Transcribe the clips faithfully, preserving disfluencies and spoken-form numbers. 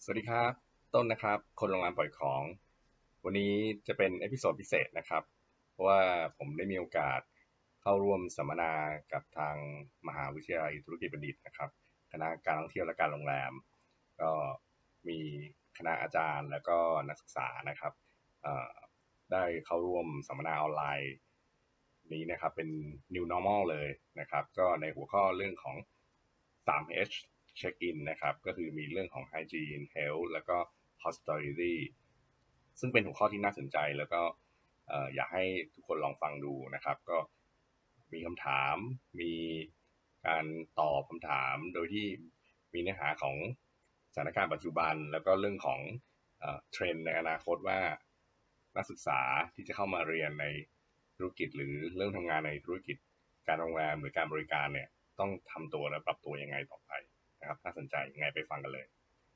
สวัสดีครับต้นนะครับคนโรงงานปล่อยของวันนี้จะเป็นเอพิโซดพิเศษนะครับเพราะว่าผมได้มีโอกาสเข้าร่วมสัมมนากับทางมหาวิทยาลัยธุรกิจบัณฑิตนะครับคณะการท่องเที่ยวและการโรงแรมก็มีคณะอาจารย์และก็นักศึกษานะครับได้เข้าร่วมสัมมนาออนไลน์นี้นะครับเป็น New Normal เลยนะครับก็ในหัวข้อเรื่องของ ทรี เอช เช็คอินนะครับก็คือมีเรื่องของ Hygiene Health แล้วก็ Hospitality ซึ่งเป็นหัวข้อที่น่าสนใจแล้วก็อยากให้ทุกคนลองฟังดูนะครับก็มีคำถามมีการตอบคำถามโดยที่มีเนื้อหาของสถานการณ์ปัจจุบันแล้วก็เรื่องของเทรนด์ในอนาคตว่านักศึกษาที่จะเข้ามาเรียนในธุรกิจหรือเริ่มทำงานในธุรกิจการโรงแรมหรือการบริการเนี่ยต้องทำตัวและปรับตัวยังไงต่อไปนะครับน่าสนใจยังไงไปฟังกันเลย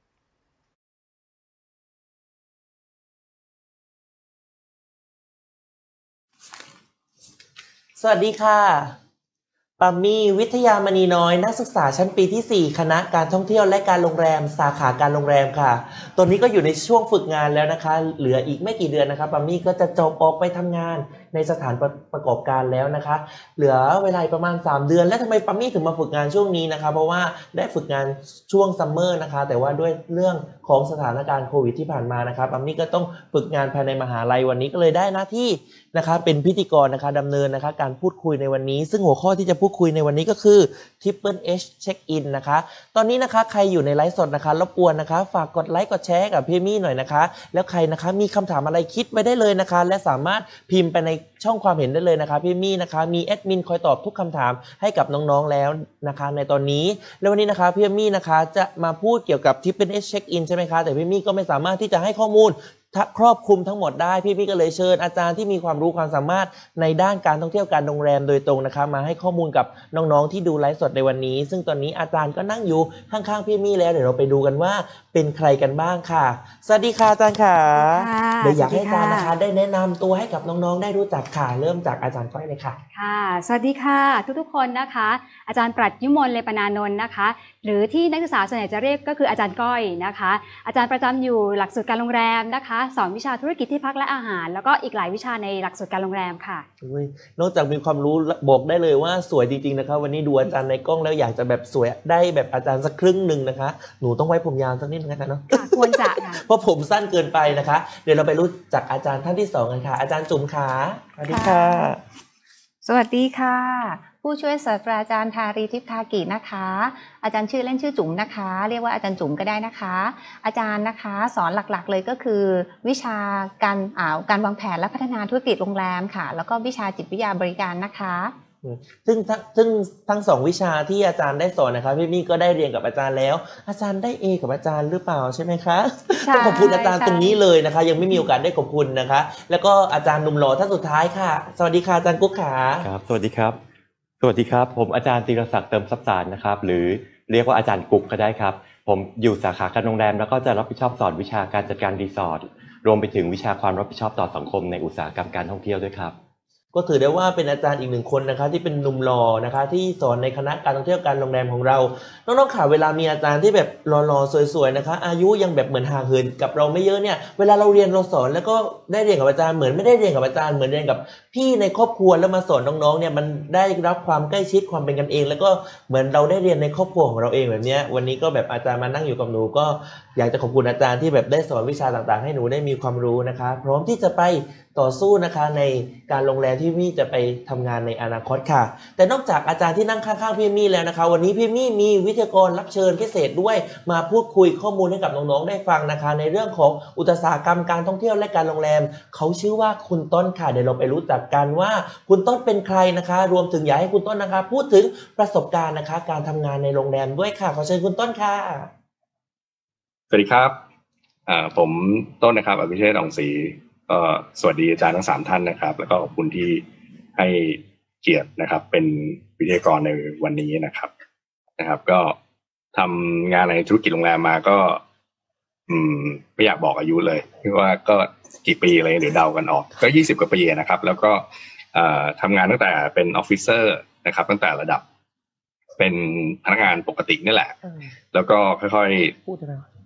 สวัสดีค่ะปัมมี่วิทยามณีน้อยนักศึกษาชั้นปีที่สี่คณะการท่องเที่ยวและการโรงแรมสาขาการโรงแรมค่ะตอนนี้ก็อยู่ในช่วงฝึกงานแล้วนะคะเหลืออีกไม่กี่เดือนนะคะปัมมี่ก็จะจบออกไปทำงานในสถานประประกอบการแล้วนะคะเหลือเวลาประมาณสามเดือนและทำไมปัมมี่ถึงมาฝึกงานช่วงนี้นะคะเพราะว่าได้ฝึกงานช่วงซัมเมอร์นะคะแต่ว่าด้วยเรื่องของสถานการณ์โควิดที่ผ่านมานะคะปัมมี่ก็ต้องฝึกงานภายในมหาลัยวันนี้ก็เลยได้หน้าที่นะคะเป็นพิธีกรนะคะดำเนินนะคะการพูดคุยในวันนี้ซึ่งหัวข้อที่จะพูดคุยในวันนี้ก็คือ Triple H Check In นะคะตอนนี้นะคะใครอยู่ในไลฟ์สดนะคะรบกวนนะคะฝากกดไลค์กดแชร์กับพี่มี่หน่อยนะคะแล้วใครนะคะมีคำถามอะไรคิดไว้ได้เลยนะคะและสามารถพิมพ์ไปในช่องความเห็นได้เลยนะคะพี่มี่นะคะมีแอดมินคอยตอบทุกคำถามให้กับน้องๆแล้วนะคะในตอนนี้แล้ววันนี้นะคะพี่มี่นะคะจะมาพูดเกี่ยวกับ Triple H Check In ใช่ไหมคะแต่พี่มี่ก็ไม่สามารถที่จะให้ข้อมูลครอบคลุมทั้งหมดได้พี่พี่ก็เลยเชิญอาจารย์ที่มีความรู้ความสามารถในด้านการท่องเที่ยวการโรงแรมโดยตรงนะคะมาให้ข้อมูลกับน้องๆที่ดูไลฟ์สดในวันนี้ซึ่งตอนนี้อาจารย์ก็นั่งอยู่ข้างๆพี่มี่แล้วเดี๋ยวเราไปดูกันว่าเป็นใครกันบ้างค่ะสวัสดีค่ะอาจารย์ค่ะเดี๋ยวอยากให้อาจารย์นะคะได้แนะนำตัวให้กับน้องๆได้รู้จักค่ะเริ่มจากอาจารย์ก้อยเลยค่ะค่ะสวัสดีค่ะทุกๆคนนะคะอาจารย์ปรัชญ์ยุมลเลปนานนท์นะคะหรือที่นักศึกษาส่วนใหญ่จะเรียกก็คืออาจารย์ก้อยนะคะอาจารย์ประจำอยู่หลักสูตรการโรงแรมนะคะสอนวิชาธุรกิจที่พักและอาหารแล้วก็อีกหลายวิชาในหลักสูตรการโรงแรมค่ะนอกจากมีความรู้บอกได้เลยว่าสวยจริงๆนะคะวันนี้ดูอาจารย์ในกล้องแล้วอยากจะแบบสวยได้แบบอาจารย์สักครึ่งหนึ่งนะคะหนูต้องไว้ผมยาวสักนิดนึงนะคะเนาะควรจะค่ะเพราะผมสั้นเกินไปนะคะเดี๋ยวเราไปรู้จักอาจารย์ท่านที่สองกันค่ะอาจารย์จุ๋มค่ะสวัสดีค่ะสวัสดีค่ะผู้ช่วยศาสตราจารย์ทารีทิพย์ทากินะคะอาจารย์ชื่อเล่นชื่อจุ๋มนะคะเรียกว่าอาจารย์จุ๋มก็ได้นะคะอาจารย์นะคะสอนหลักๆเลยก็คือวิชาการอ่าการวางแผนและพัฒนาธุรกิจโรงแรมค่ะแล้วก็วิชาจิตวิทยาบริการนะคะซึ่งซึ่งทั้งสองวิชาที่อาจารย์ได้สอนนะคะพี่มี่ก็ได้เรียนกับอาจารย์แล้วอาจารย์ได้เอกับอาจารย์หรือเปล่าใช่ไหมคะต้องขอบคุณอาจารย์ตรงนี้เลยนะคะยังไม่มีโอกาสได้ขอบคุณนะคะแล้วก็อาจารย์หนุ่มหล่อท่านสุดท้ายค่ะสวัสดีค่ะอาจารย์กุ๊กขาครับสวัสดีครับสวัสดีครับผมอาจารย์ธีรศักดิ์เติมทรัพย์สารนะครับหรือเรียกว่าอาจารย์กุ๊กก็ได้ครับผมอยู่สาขาการโรงแรมแล้วก็จะรับผิดชอบสอนวิชาการจัดการรีสอร์ทรวมไปถึงวิชาความรับผิดชอบต่อสังคมในอุตสาหกรรมการท่องเที่ยวด้วยครับก็ถือได้ว่าเป็นอาจารย์อีกหนึ่งคนนะคะที่เป็นหนุ่มหล่อนะคะที่สอนในคณะการท่องเที่ยวการโรงแรมของเราน้องๆค่ะเวลามีอาจารย์ที่แบบหล่อๆสวยๆนะคะอายุยังแบบเหมือนห่างเหินกับเราไม่เยอะเนี่ยเวลาเราเรียนเราสอนแล้วก็ได้เรียนกับอาจารย์เหมือนไม่ได้เรียนกับอาจารย์เหมือนเรียนกับพี่ในครอบครัวแล้วมาสอนน้องๆเนี่ยมันได้รับความใกล้ชิดความเป็นกันเองแล้วก็เหมือนเราได้เรียนในครอบครัวของเราเองแบบนี้วันนี้ก็แบบอาจารย์มานั่งอยู่กับหนูก็อยากจะขอบคุณอาจารย์ที่แบบได้สอนวิชาต่างๆให้หนูได้มีความรู้นะคะพร้อมที่จะไปต่อสู้นะคะในการโรงแรมที่พี่จะไปทำงานในอนาคตค่ะแต่นอกจากอาจารย์ที่นั่งข้างๆพี่มี่แล้วนะคะวันนี้พี่มี่มีวิทยากรรับเชิญพิเศษด้วยมาพูดคุยข้อมูลให้กับน้องๆได้ฟังนะคะในเรื่องของอุตสาหกรรมการท่องเที่ยวและการโรงแรมเขาชื่อว่าคุณต้นค่ะเดี๋ยวเราไปรู้จักกันว่าคุณต้นเป็นใครนะคะรวมถึงอยากให้คุณต้นนะคะพูดถึงประสบการณ์นะคะการทำงานในโรงแรมด้วยค่ะขอเชิญคุณต้นค่ะสวัสดีครับผมต้นนะครับอภิเชษฐ์ อ่องศรีก็สวัสดีอาจารย์ทั้งสามท่านนะครับแล้วก็ขอบคุณที่ให้เกียรตินะครับเป็นวิทยากรในวันนี้นะครับนะครับก็ทำงานในธุรกิจโรงแรมมาก็อืมไม่อยากบอกอายุเลยเพราะว่าก็กี่ปีอะไรเดี๋ยวเดากันออกก็ยี่สิบกว่าปีนะครับแล้วก็ทำงานตั้งแต่เป็นออฟฟิเซอร์นะครับตั้งแต่ระดับเป็นพนักงานปกตินี่แหละแล้วก็ค่อยๆ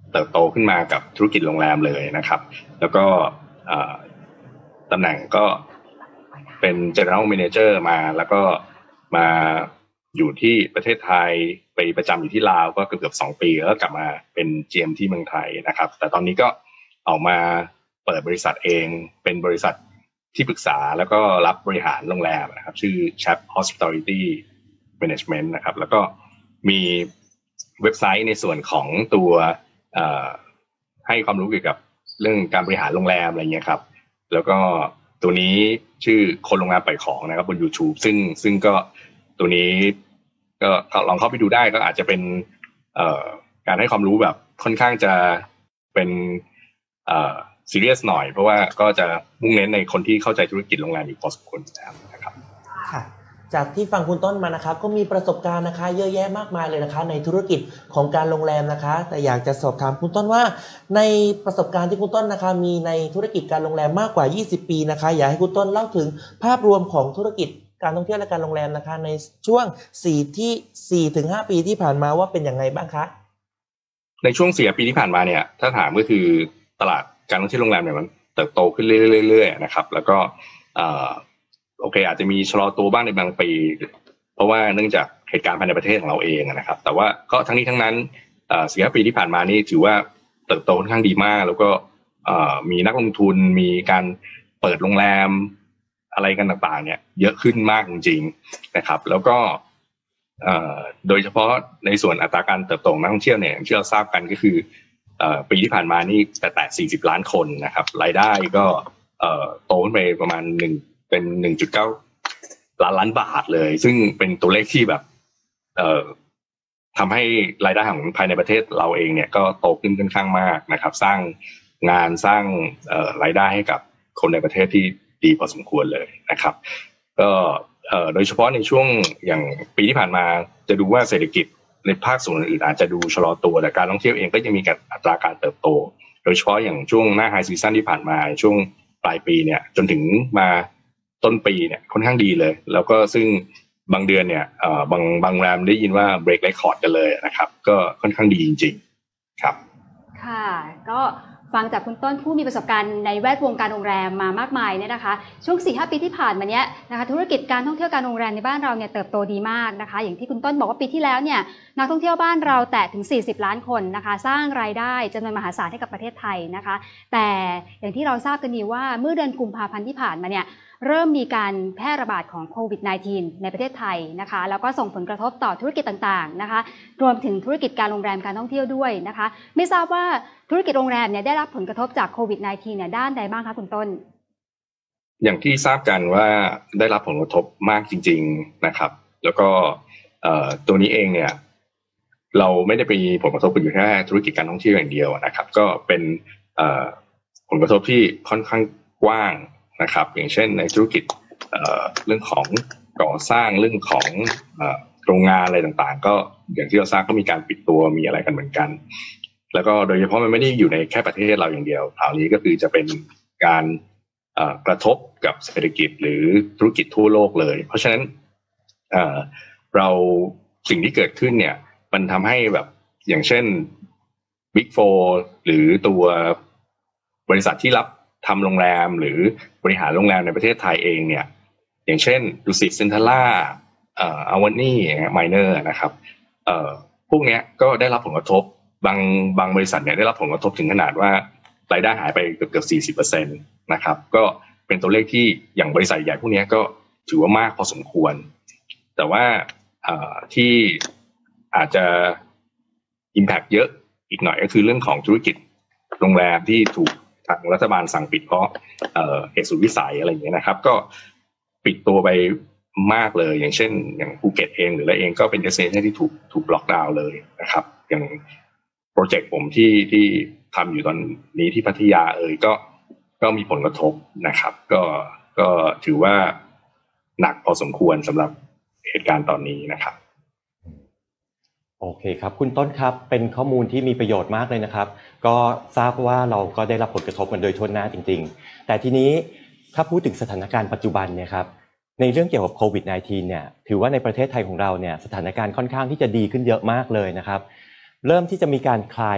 เติบโตขึ้นมากับธุรกิจโรงแรมเลยนะครับแล้วก็ตำแหน่งก็เป็น General Manager มาแล้วก็มาอยู่ที่ประเทศไทยไปประจำอยู่ที่ลาวก็เกือบๆสองปีแล้วก็กลับมาเป็น จี เอ็ม ที่เมืองไทยนะครับแต่ตอนนี้ก็ออกมาเปิดบริษัทเองเป็นบริษัทที่ปรึกษาแล้วก็รับบริหารโรงแรมนะครับชื่อ Chap Hospitality Management นะครับแล้วก็มีเว็บไซต์ในส่วนของตัวให้ความรู้เกี่ยวกับเรื่องการบริหารโรงแรมอะไรเงี้ยครับแล้วก็ตัวนี้ชื่อคนโรงงานปล่อยของนะครับบน YouTube ซึ่งซึ่งก็ตัวนี้ก็ลองเข้าไปดูได้ก็อาจจะเป็นการให้ความรู้แบบค่อนข้างจะเป็นซีเรียสหน่อยเพราะว่าก็จะมุ่งเน้นในคนที่เข้าใจธุรกิจโรงแรมอยู่พอสมควรนะครับค่ะจากที่ฟังคุณต้นมานะครับก็มีประสบการณ์นะคะเยอะแยะมากมายเลยนะคะในธุรกิจของการโรงแรมนะคะแต่อยากจะสอบถามคุณต้นว่าในประสบการณ์ที่คุณต้นนะคะมีในธุรกิจการโรงแรมมากกว่ายี่สิบปีนะคะอยากให้คุณต้นเล่าถึงภาพรวมของธุรกิจการท่องเที่ยวและการโรงแรมนะคะในช่วงสี่ที่สี่ถึงห้าปีที่ผ่านมาว่าเป็นอย่างไรบ้างคะในช่วงสี่ปีที่ผ่านมาเนี่ยถ้าถามก็คือตลาดการท่องเที่ยวโรงแรมเนี่ยมันเติบโตขึ้นเรื่อยๆนะครับแล้วก็โอเคอาจจะมีชะลอตัวบ้างในบางปีเพราะว่าเนื่องจากเหตุการณ์ภายในประเทศของเราเองนะครับแต่ว่าก็ทั้งนี้ทั้งนั้นสี่ห้าปีที่ผ่านมานี่ถือว่าเติบโตค่อนข้างดีมากแล้วก็มีนักลงทุนมีการเปิดโรงแรมอะไรกันต่างๆเนี่ยเยอะขึ้นมากจริงๆนะครับแล้วก็โดยเฉพาะในส่วนอัตราการเติบโตของนักท่องเที่ยวเนี่ยอย่างที่เราทราบกันก็คือปีที่ผ่านมานี่แต่แต่สี่สิบล้านคนนะครับรายได้ก็โตขึ้นไปประมาณหนึ่งเป็น หนึ่งจุดเก้า ล้านล้านบาทเลยซึ่งเป็นตัวเลขที่แบบเอ่อทำให้รายได้ของภายในประเทศเราเองเนี่ยก็โตขึ้นค่อนข้างมากนะครับสร้างงานสร้างเอ่อรายได้ให้กับคนในประเทศที่ดีพอสมควรเลยนะครับก็เอ่อโดยเฉพาะในช่วงอย่างปีที่ผ่านมาจะดูว่าเศรษฐกิจในภาคส่วนอื่นอาจจะดูชะลอตัวแต่การท่องเที่ยวเองก็ยังมีอัตราการเติบโตโดยเฉพาะอย่างช่วงหน้าไฮซีซั่นที่ผ่านมาช่วงปลายปีเนี่ยจนถึงมาต้นปีเนี่ยค่อนข้างดีเลยแล้วก็ซึ่งบางเดือนเนี่ยเอ่อบางบางแรมได้ยินว่าเบรกเรคคอร์ดกันเลยนะครับก็ค่อนข้างดีจริงๆครับค่ะก็ฟังจากคุณต้นผู้มีประสบการณ์ในแวดวงการโรงแรมมามากมายเนี่ยนะคะช่วง สี่ห้า ปีที่ผ่านมาเนี้ยนะคะธุรกิจการท่องเที่ยวการโรงแรมในบ้านเราเนี่ยเติบโตดีมากนะคะอย่างที่คุณต้นบอกว่าปีที่แล้วเนี่ยนักท่องเที่ยวบ้านเราแตะถึงสี่สิบล้านคนนะคะสร้างรายได้จำนวนมหาศาลให้กับประเทศไทยนะคะแต่อย่างที่เราทราบกันดีว่าเมื่อเดือนกุมภาพันธ์ที่ผ่านมาเนี่ยเริ่มมีการแพร่ระบาดของโควิด สิบเก้า ในประเทศไทยนะคะแล้วก็ส่งผลกระทบต่อธุรกิจต่างๆนะคะรวมถึงธุรกิจการโรงแรมการท่องเที่ยวด้วยนะคะไม่ทราบว่าธุรกิจโรงแรมเนี่ยได้รับผลกระทบจากโควิด สิบเก้า เนี่ยด้านใดบ้างคะคุณต้นอย่างที่ทราบกันว่าได้รับผลกระทบมากจริงๆนะครับแล้วก็ตัวนี้เองเนี่ยเราไม่ได้ไปผลกระทบอยู่แค่ธุรกิจการท่องเที่ยวอย่างเดียวนะครับก็เป็นผลกระทบที่ค่อนข้างกว้างนะครับอย่างเช่นในธุรกิจ เอ่อ เรื่องของก่อสร้างเรื่องของเอ่อโรงงานอะไรต่างๆก็อย่างที่เราทราบก็มีการปิดตัวมีอะไรกันเหมือนกันแล้วก็โดยเฉพาะมันไม่ได้อยู่ในแค่ประเทศเราอย่างเดียวคราวนี้ก็คือจะเป็นการเอ่อกระทบกับเศรษฐกิจหรือธุรกิจทั่วโลกเลยเพราะฉะนั้นเอ่อเราสิ่งที่เกิดขึ้นเนี่ยมันทำให้แบบอย่างเช่น Big Four หรือตัวบริษัทที่รับทำโรงแรมหรือบริหารโรงแรมในประเทศไทยเองเนี่ยอย่างเช่นดุสิตเซ็นทรัลล่าเอ่ออาวานี่ไมเนอร์นะครับเอ่อพวกเนี้ยก็ได้รับผลกระทบบางบางบริษัทเนี่ยได้รับผลกระทบถึงขนาดว่ารายได้หายไปเกือบเกือบ สี่สิบเปอร์เซ็นต์ นะครับก็เป็นตัวเลขที่อย่างบริษัทใหญ่พวกนี้ก็ถือว่ามากพอสมควรแต่ว่าเอ่อที่อาจจะ impact เยอะอีกหน่อยก็คือเรื่องของธุรกิจโรงแรมที่ถูกทางรัฐบาลสั่งปิดเพราะเอ่อเหตุสุดวิสัยอะไรอย่างเงี้ยนะครับก็ปิดตัวไปมากเลยอย่างเช่นอย่างภูเก็ตเองหรืออะไรเองก็เป็นเดสติเนชั่นที่ถูกถูกล็อกดาวน์เลยนะครับอย่างโปรเจกต์ผมที่ที่ทำอยู่ตอนนี้ที่พัทยาเอ่ยก็ก็มีผลกระทบนะครับก็ก็ถือว่าหนักพอสมควรสำหรับเหตุการณ์ตอนนี้นะครับโอเคครับคุณต้นครับเป็นข้อมูลที่มีประโยชน์มากเลยนะครับก็ทราบว่าเราก็ได้รับผลกระทบกันโดยทั่วหน้าจริงๆแต่ทีนี้ถ้าพูดถึงสถานการณ์ปัจจุบันเนี่ยครับในเรื่องเกี่ยวกับโควิด สิบเก้า เนี่ยถือว่าในประเทศไทยของเราเนี่ยสถานการณ์ค่อนข้างที่จะดีขึ้นเยอะมากเลยนะครับเริ่มที่จะมีการคลาย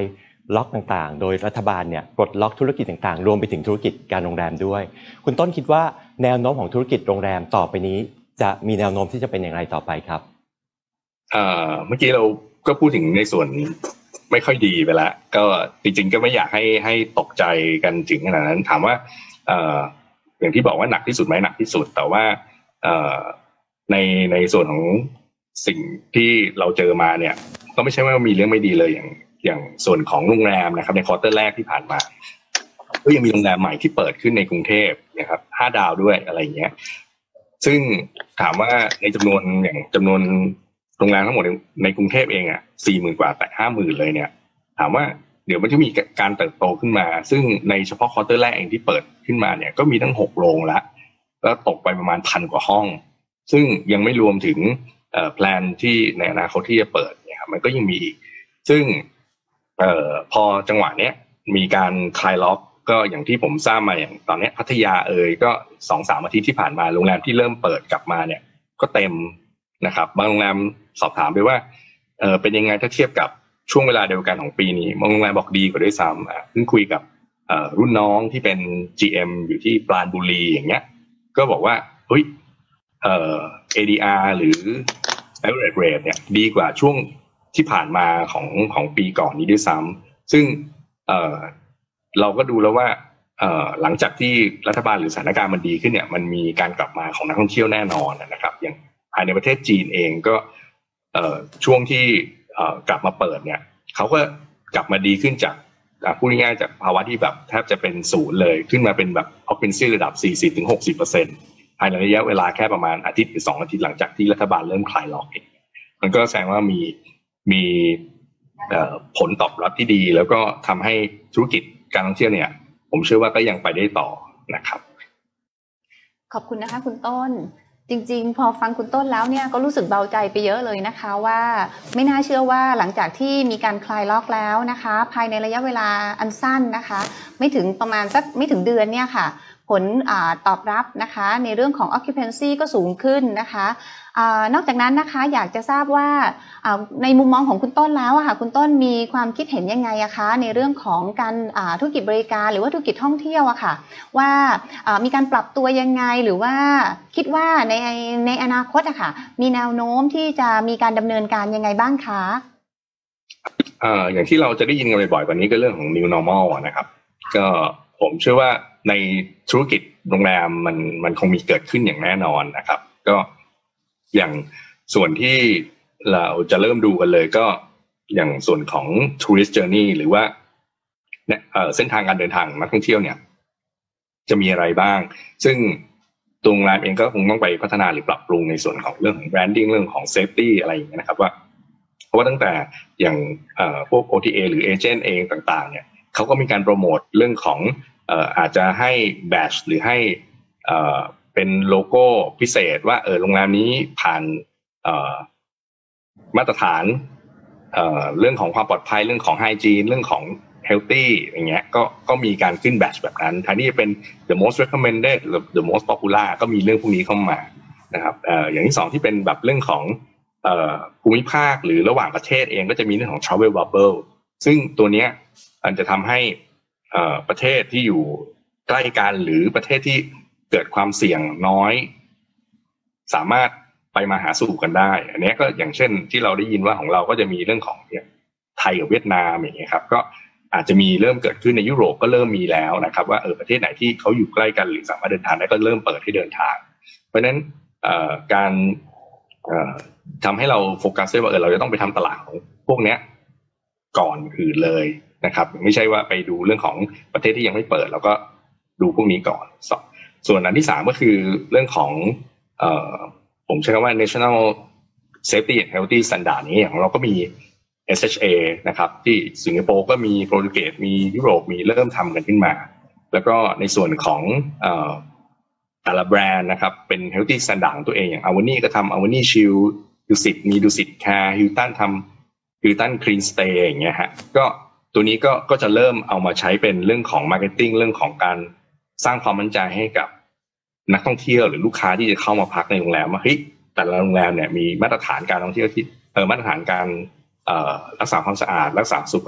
ล็อกต่างๆโดยรัฐบาลเนี่ยปลดล็อกธุรกิจต่างๆรวมไปถึงธุรกิจการโรงแรมด้วยคุณต้นคิดว่าแนวโน้มของธุรกิจโรงแรมต่อไปนี้จะมีแนวโน้มที่จะเป็นอย่างไรต่อไปครับเอ่อเมื่อกี้เราก็พูดถึงในส่วนไม่ค่อยดีไปแล้วก็จริงๆก็ไม่อยากให้ให้ตกใจกันถึงขนาดนั้นถามว่าเอ่ออย่างที่บอกว่าหนักที่สุดไหมหนักที่สุดแต่ว่าเอ่อในในส่วนของสิ่งที่เราเจอมาเนี่ยก็ไม่ใช่ว่ามีเรื่องไม่ดีเลยอย่างอย่างส่วนของโรงแรมนะครับในควอเตอร์แรกที่ผ่านมาก็ยังมีโรงแรมใหม่ที่เปิดขึ้นในกรุงเทพนะครับห้าดาวด้วยอะไรอย่างเงี้ยซึ่งถามว่าในจำนวนอย่างจำนวนโรงแรมทั้งหมดในกรุงเทพเองอ่ะสี่หมื่นกว่าแต่ห้าหมื่นเลยเนี่ยถามว่าเดี๋ยวมันจะมีการเติบโตขึ้นมาซึ่งในเฉพาะควอเตอร์แรกเองที่เปิดขึ้นมาเนี่ยก็มีทั้งหกโรงแล้วแล้วตกไปประมาณพันกว่าห้องซึ่งยังไม่รวมถึงเอ่อแพลนที่ในอนาคตที่จะเปิดเนี่ยครับมันก็ยังมีอีกซึ่งเอ่อพอจังหวะเนี้ยมีการคลายล็อกก็อย่างที่ผมทราบมาอย่างตอนนี้พัทยาเอ่ยก็ สองถึงสาม อาทิตย์ที่ผ่านมาโรงแรมที่เริ่มเปิดกลับมาเนี่ยก็เต็มนะครับบางโรงแรมสอบถามไปว่าเออเป็นยังไงถ้าเทียบกับช่วงเวลาเดียวกันของปีนี้บางโรงแรมบอกดีกว่าด้วยซ้ำอ่ะเพิ่งคุยกับเอ่อรุ่นน้องที่เป็น จี เอ็ม อยู่ที่ปราณบุรีอย่างเงี้ยก็บอกว่าเฮ้ยเอ่อ เอ ดี อาร์ หรือ average rate เนี่ยดีกว่าช่วงที่ผ่านมาของของปีก่อนนี้ด้วยซ้ำซึ่งเอ่อเราก็ดูแล้วว่าเอ่อหลังจากที่รัฐบาลหรือสถานการณ์มันดีขึ้นเนี่ยมันมีการกลับมาของนักท่องเที่ยวแน่นอนนะครับอย่างภายในประเทศจีนเองก็เอ่อช่วงที่เอ่อกลับมาเปิดเนี่ยเขาก็กลับมาดีขึ้นจากพูดง่ายๆจากภาวะที่แบบแทบจะเป็นศูนย์เลยขึ้นมาเป็นแบบ occupancy ระดับ สี่สิบถึงหกสิบเปอร์เซ็นต์ ภายในระยะเวลาแค่ประมาณอาทิตย์หรือสองอาทิตย์หลังจากที่รัฐบาลเริ่มคลายล็อกเองมันก็แสดงว่ามีมีผลตอบรับที่ดีแล้วก็ทำให้ธุรกิจการท่องเที่ยวเนี่ยผมเชื่อว่าก็ยังไปได้ต่อนะครับขอบคุณนะคะคุณต้นจริงๆพอฟังคุณต้นแล้วเนี่ยก็รู้สึกเบาใจไปเยอะเลยนะคะว่าไม่น่าเชื่อว่าหลังจากที่มีการคลายล็อกแล้วนะคะภายในระยะเวลาอันสั้นนะคะไม่ถึงประมาณสักไม่ถึงเดือนเนี่ยค่ะผลอตอบรับนะคะในเรื่องของ occupancy ก็สูงขึ้นนะคะอนอกจากนั้นนะคะอยากจะทราบว่าในมุมมองของคุณต้นแล้วอะค่ะคุณต้นมีความคิดเห็นยังไงอะคะในเรื่องของการธุรกิจบริการหรือว่าธุรกิจท่องเที่ยวอะค่ะว่ามีการปรับตัวยังไงหรือว่าคิดว่าในในอนาคตอะค่ะมีแนวโน้มที่จะมีการดำเนินการยังไงบ้างคะอ่าอย่างที่เราจะได้ยินกันบ่อยๆตอนนี้ก็เรื่องของ new normal นะครับก็ผมเชื่อว่าในธุรกิจโรงแรมมันมันคงมีเกิดขึ้นอย่างแน่นอนนะครับก็อย่างส่วนที่เราจะเริ่มดูกันเลยก็อย่างส่วนของ tourist journey หรือว่าเส้นทางการเดินทางของนักท่องเที่ยวเนี่ยจะมีอะไรบ้างซึ่งโรงแรมเองก็คงต้องไปพัฒนาหรือปรับปรุงในส่วนของเรื่องของ branding เรื่องของ safety อะไรอย่างเงี้ยนะครับว่าเพราะว่าตั้งแต่อย่างพวก โอ ที เอ หรือ agent เองต่างๆเนี่ยเขาก็มีการโปรโมทเรื่องของเอ่ออาจจะให้แบตช์หรือให้เอ่อเป็นโลโก้พิเศษว่าเออโรงแรมนี้ผ่านเอ่อมาตรฐานเอ่อเรื่องของความปลอดภัยเรื่องของไฮจีนเรื่องของ healthy อย่างเงี้ยก็ก็มีการขึ้นแบตช์แบบนั้นแทนที่จะเป็น the most recommended หรือ the most popular ก็มีเรื่องพวกนี้เข้ามานะครับเอ่ออย่างที่สองที่เป็นแบบเรื่องของเอ่อภูมิภาคหรือระหว่างประเทศเองก็จะมีเรื่องของ travel bubble ซึ่งตัวเนี้ยมันจะทำให้ประเทศที่อยู่ใกล้กันหรือประเทศที่เกิดความเสี่ยงน้อยสามารถไปมาหาสู่กันได้อันนี้ก็อย่างเช่นที่เราได้ยินว่าของเราก็จะมีเรื่องของเนี่ยไทยกับเวียดนามอย่างเงี้ยครับก็อาจจะมีเริ่มเกิดขึ้นในยุโรปก็เริ่มมีแล้วนะครับว่าเออประเทศไหนที่เขาอยู่ใกล้กันหรือสามารถเดินทางได้ก็เริ่มเปิดให้เดินทางเพราะฉะนั้นการทำให้เราโฟกัสได้ว่าเออเราจะต้องไปทำตลาดของพวกเนี้ยก่อนอื่นเลยนะครับไม่ใช่ว่าไปดูเรื่องของประเทศที่ยังไม่เปิดแล้วก็ดูพวกนี้ก่อนส่วนอันที่สามก็คือเรื่องของเอ่อผมใช้คำว่า national safety and healthy standard นี้อย่างเราก็มี เอส เอช เอ นะครับที่สิงคโปร์ก็มีโปรตุเกสมียุโรปมีเริ่มทำกันขึ้นมาแล้วก็ในส่วนของเอ่อแต่ละแบรนด์นะครับเป็น healthy standard ของตัวเองอย่าง Avani ก็ทำ Avani Shield ดุสิตมีดุสิตแคร์ Hilton ทำ Hilton Clean Stay อย่างเงี้ยฮะก็ตัวนี้ก็ก็จะเริ่มเอามาใช้เป็นเรื่องของ marketing เรื่องของการสร้างความมั่นใจให้กับนักท่องเที่ยวหรือลูกค้าที่จะเข้ามาพักในโรงแรมว่าเฮ้ยแต่ละโรงแรมเนี่ยมีมาตรฐานการท่องเที่ยวที่เออมาตรฐานการเอ่อรักษาความสะอาดรักษาสุข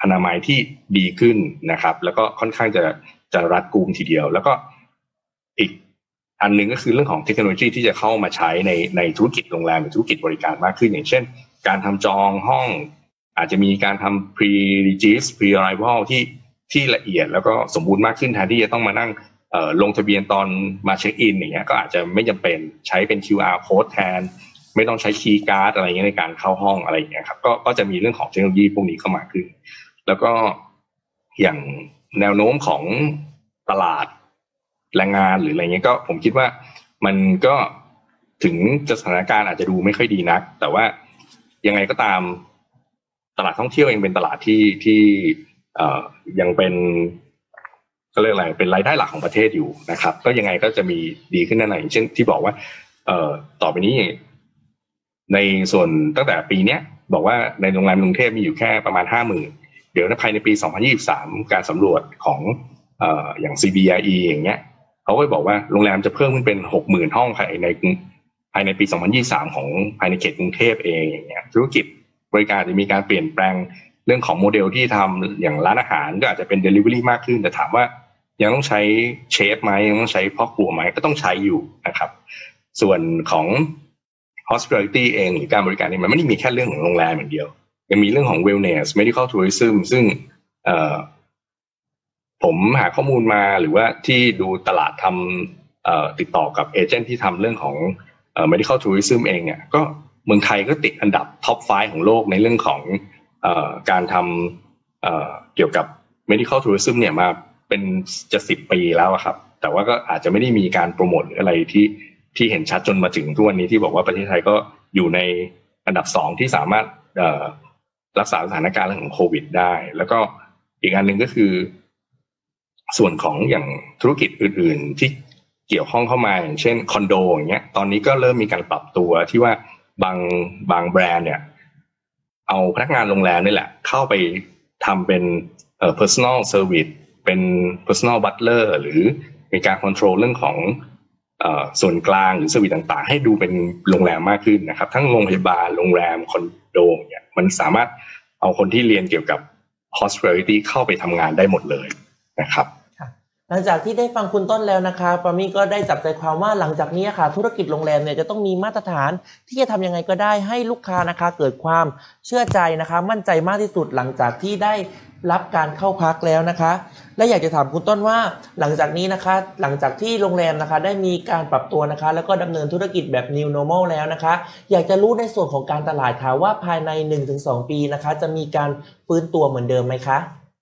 อนามัยที่ดีขึ้นนะครับแล้วก็ค่อนข้างจะจะรัดกุมทีเดียวแล้วก็อีกอันหนึ่งก็คือเรื่องของเทคโนโลยีที่จะเข้ามาใช้ในในธุรกิจโรงแรมหรือธุรกิจบริการมากขึ้นอย่างเช่นการทำจองห้องอาจจะมีการทำ pre-regis pre-arrival ที่ที่ละเอียดแล้วก็สมบูรณ์มากขึ้นแทนที่จะต้องมานั่งเอ่อลงทะเบียนตอนมาเช็คอินอย่างเงี้ยก็อาจจะไม่จำเป็นใช้เป็น คิว อาร์ code แทนไม่ต้องใช้คีย์การ์ดอะไรเงี้ยในการเข้าห้องอะไรอย่างเงี้ยครับก็ก็จะมีเรื่องของเทคโนโลยีพวกนี้เข้ามาขึ้นแล้วก็อย่างแนวโน้มของตลาดแรงงานหรืออะไรเงี้ยก็ผมคิดว่ามันก็ถึงจะสถานการณ์อาจจะดูไม่ค่อยดีนักแต่ว่ายังไงก็ตามตลาดท่องเที่ยวเองเป็นตลาดที่ที่เอ่อยังเป็นก็เรียกอะไรเป็นรายได้หลักของประเทศอยู่นะครับก็ยังไงก็จะมีดีขึ้นแน่นอนอย่างเช่นที่บอกว่าเอ่อต่อไปนี้ในส่วนตั้งแต่ปีเนี้ยบอกว่าในโรงแรมกรุงเทพมีอยู่แค่ประมาณ ห้าหมื่น เดี๋ยวในภายในปีสองพันยี่สิบสามการสำรวจของเอ่ออย่าง ซี บี อาร์ อี อย่างเงี้ยเขาก็บอกว่าโรงแรมจะเพิ่มขึ้นเป็น หกหมื่น ห้องภายในภายในปีสองพันยี่สิบสามของภายในเขตกรุงเทพเองอย่างเงี้ยธุรกิจบริการจะมีการเปลี่ยนแปลงเรื่องของโมเดลที่ทำอย่างร้านอาหารก็อาจจะเป็น delivery มากขึ้นแต่ถามว่ายังต้องใช้เชฟไหมยังต้องใช้พ่อครัวไหมก็ต้องใช้อยู่นะครับส่วนของ hospitality เองหรือการบริการนี่มันไม่ได้มีแค่เรื่องของโรงแรมอย่างเดียวยังมีเรื่องของ wellness medical tourism ซึ่งเอ่อผมหาข้อมูลมาหรือว่าที่ดูตลาดทำเอ่อติดต่อกับเอเจนต์ที่ทำเรื่องของเอ่อ medical tourism เองเนี่ยก็เมืองไทยก็ติดอันดับท็อปไฟว์ของโลกในเรื่องของเอ่อการทำเอ่อเกี่ยวกับ medical tourism เนี่ยมาเป็นจะสิบปีแล้วครับแต่ว่าก็อาจจะไม่ได้มีการโปรโมทอะไรที่ที่เห็นชัดจนมาถึงทุกวันนี้ที่บอกว่าประเทศไทยก็อยู่ในอันดับสองที่สามารถเอ่อรักษาสถานการณ์เรื่องของโควิดได้แล้วก็อีกอันหนึ่งก็คือส่วนของอย่างธุรกิจอื่นๆที่เกี่ยวข้องเข้ามาอย่างเช่นคอนโดอย่างเงี้ยตอนนี้ก็เริ่มมีการปรับตัวที่ว่าบางบางแบรนด์เนี่ยเอาพนักงานโรงแรมนี่แหละเข้าไปทำเป็นเอ่อ personal service เป็น personal butler หรือมีการ control เรื่องของเอ่อส่วนกลางหรือเซอร์วิสต่างๆให้ดูเป็นโรงแรมมากขึ้นนะครับทั้งโรงพยาบาลโรงแรมคอนโดเนี่ยมันสามารถเอาคนที่เรียนเกี่ยวกับ hospitality เข้าไปทำงานได้หมดเลยนะครับหลังจากที่ได้ฟังคุณต้นแล้วนะคะปามี่ก็ได้จับใจความว่าหลังจากนี้ค่ะธุรกิจโรงแรมเนี่ยจะต้องมีมาตรฐานที่จะทำยังไงก็ได้ให้ลูกค้านะคะเกิดความเชื่อใจนะคะมั่นใจมากที่สุดหลังจากที่ได้รับการเข้าพักแล้วนะคะและอยากจะถามคุณต้นว่าหลังจากนี้นะคะหลังจากที่โรงแรมนะคะได้มีการปรับตัวนะคะแล้วก็ดำเนินธุรกิจแบบ New Normal แล้วนะคะอยากจะรู้ในส่วนของการตลาดค่ะว่าภายใน หนึ่งถึงสอง ปีนะคะจะมีการฟื้นตัวเหมือนเดิมไหมคะ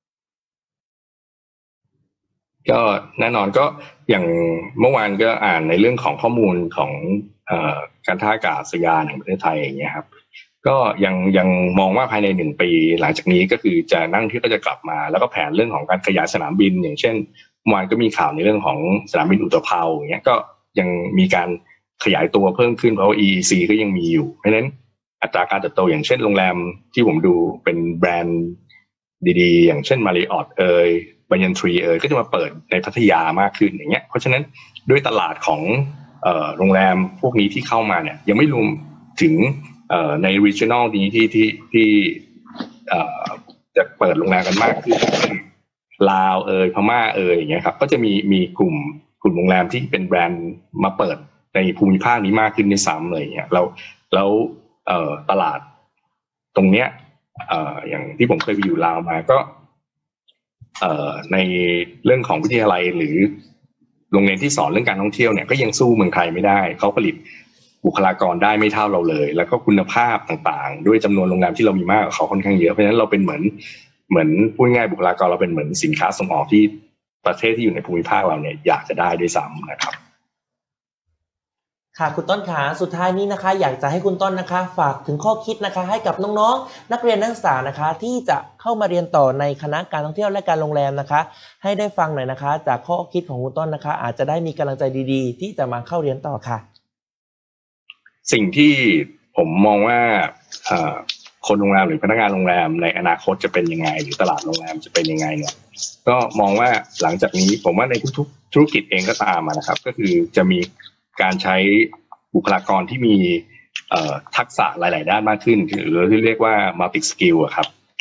ก็แน่นอนก็อย่างเมื่อวานก็อ่านในเรื่องของข้อมูลของเอ่อการท่าอากาศยานแห่งประเทศไทยอย่างเงี้ยครับก็ยังยังมองว่าภายในหนึ่งปีหลังจากนี้ก็คือจะนั่งที่ก็จะกลับมาแล้วก็แผนเรื่องของการขยายสนามบินอย่างเช่นเมื่อวานก็มีข่าวในเรื่องของสนามบินอุตภาวอย่างเงี้ยก็ยังมีการขยายตัวเพิ่มขึ้นเพราะว่า อี อี ซี ก็ยังมีอยู่เพราะฉะนั้นอัตราการเติบโตอย่างเช่นโรงแรมที่ผมดูเป็นแบรนด์ดีๆอย่างเช่น Marriott เอ่ยบัญญันทรีเอ่ยก็จะมาเปิดในพัทยามากขึ้นอย่างเงี้ยเพราะฉะนั้นด้วยตลาดของเอ่อโรงแรมพวกนี้ที่เข้ามาเนี่ยยังไม่รวมถึงเอ่อใน regional นี้ที่ที่ที่เอ่อจะเปิดโรงแรมกันมากขึ้นลาวเอ่ยพม่าเอ่ยอย่างเงี้ยครับก็จะมีมีกลุ่มกลุ่มโรงแรมที่เป็นแบรนด์มาเปิดในภูมิภาคนี้มากขึ้นในซ้ำเลยอย่างเงี้ยแล้วแล้วเอ่อตลาดตรงเนี้ยเอ่ออย่างที่ผมเคยไปอยู่ลาวมาก็เอ่อในเรื่องของวิทยาลัยหรือโรงเรียนที่สอนเรื่องการท่องเที่ยวเนี่ยก็ยังสู้เมืองไทยไม่ได้เขาผลิตบุคลากรได้ไม่เท่าเราเลยแล้วก็คุณภาพต่างๆด้วยจำนวนโรงแรมที่เรามีมากกว่าเขาค่อนข้างเยอะเพราะฉะนั้นเราเป็นเหมือนเหมือนพูดง่ายบุคลากรเราเป็นเหมือนสินค้าส่งออกที่ประเทศที่อยู่ในภูมิภาคเราเนี่ยอยากจะได้ด้วยซ้ำนะครับค่ะคุณต้นขาสุดท้ายนี้นะคะอยากจะให้คุณต้นนะคะฝากถึงข้อคิดนะคะให้กับน้องๆนักเรียนนักศึกษานะคะที่จะเข้ามาเรียนต่อในคณะการท่องเที่ยวและการโรงแรมนะคะให้ได้ฟังหน่อยนะคะจากข้อคิดของคุณต้นนะคะอาจจะได้มีกำลังใจดีๆที่จะมาเข้าเรียนต่อค่ะสิ่งที่ผมมองว่าคนโรงแรมหรือพนักงานโรงแรมในอนาคตจะเป็นยังไงหรือตลาดโรงแรมจะเป็นยังไงเนี่ยก็มองว่าหลังจากนี้ผมว่าในทุกๆธุรกิจเองก็ตามนะครับก็คือจะมีการใช้บุคลากรที่มีทักษะหลายๆด้านมากขึ้นหรือที่เรียกว่า multi skill อะครับ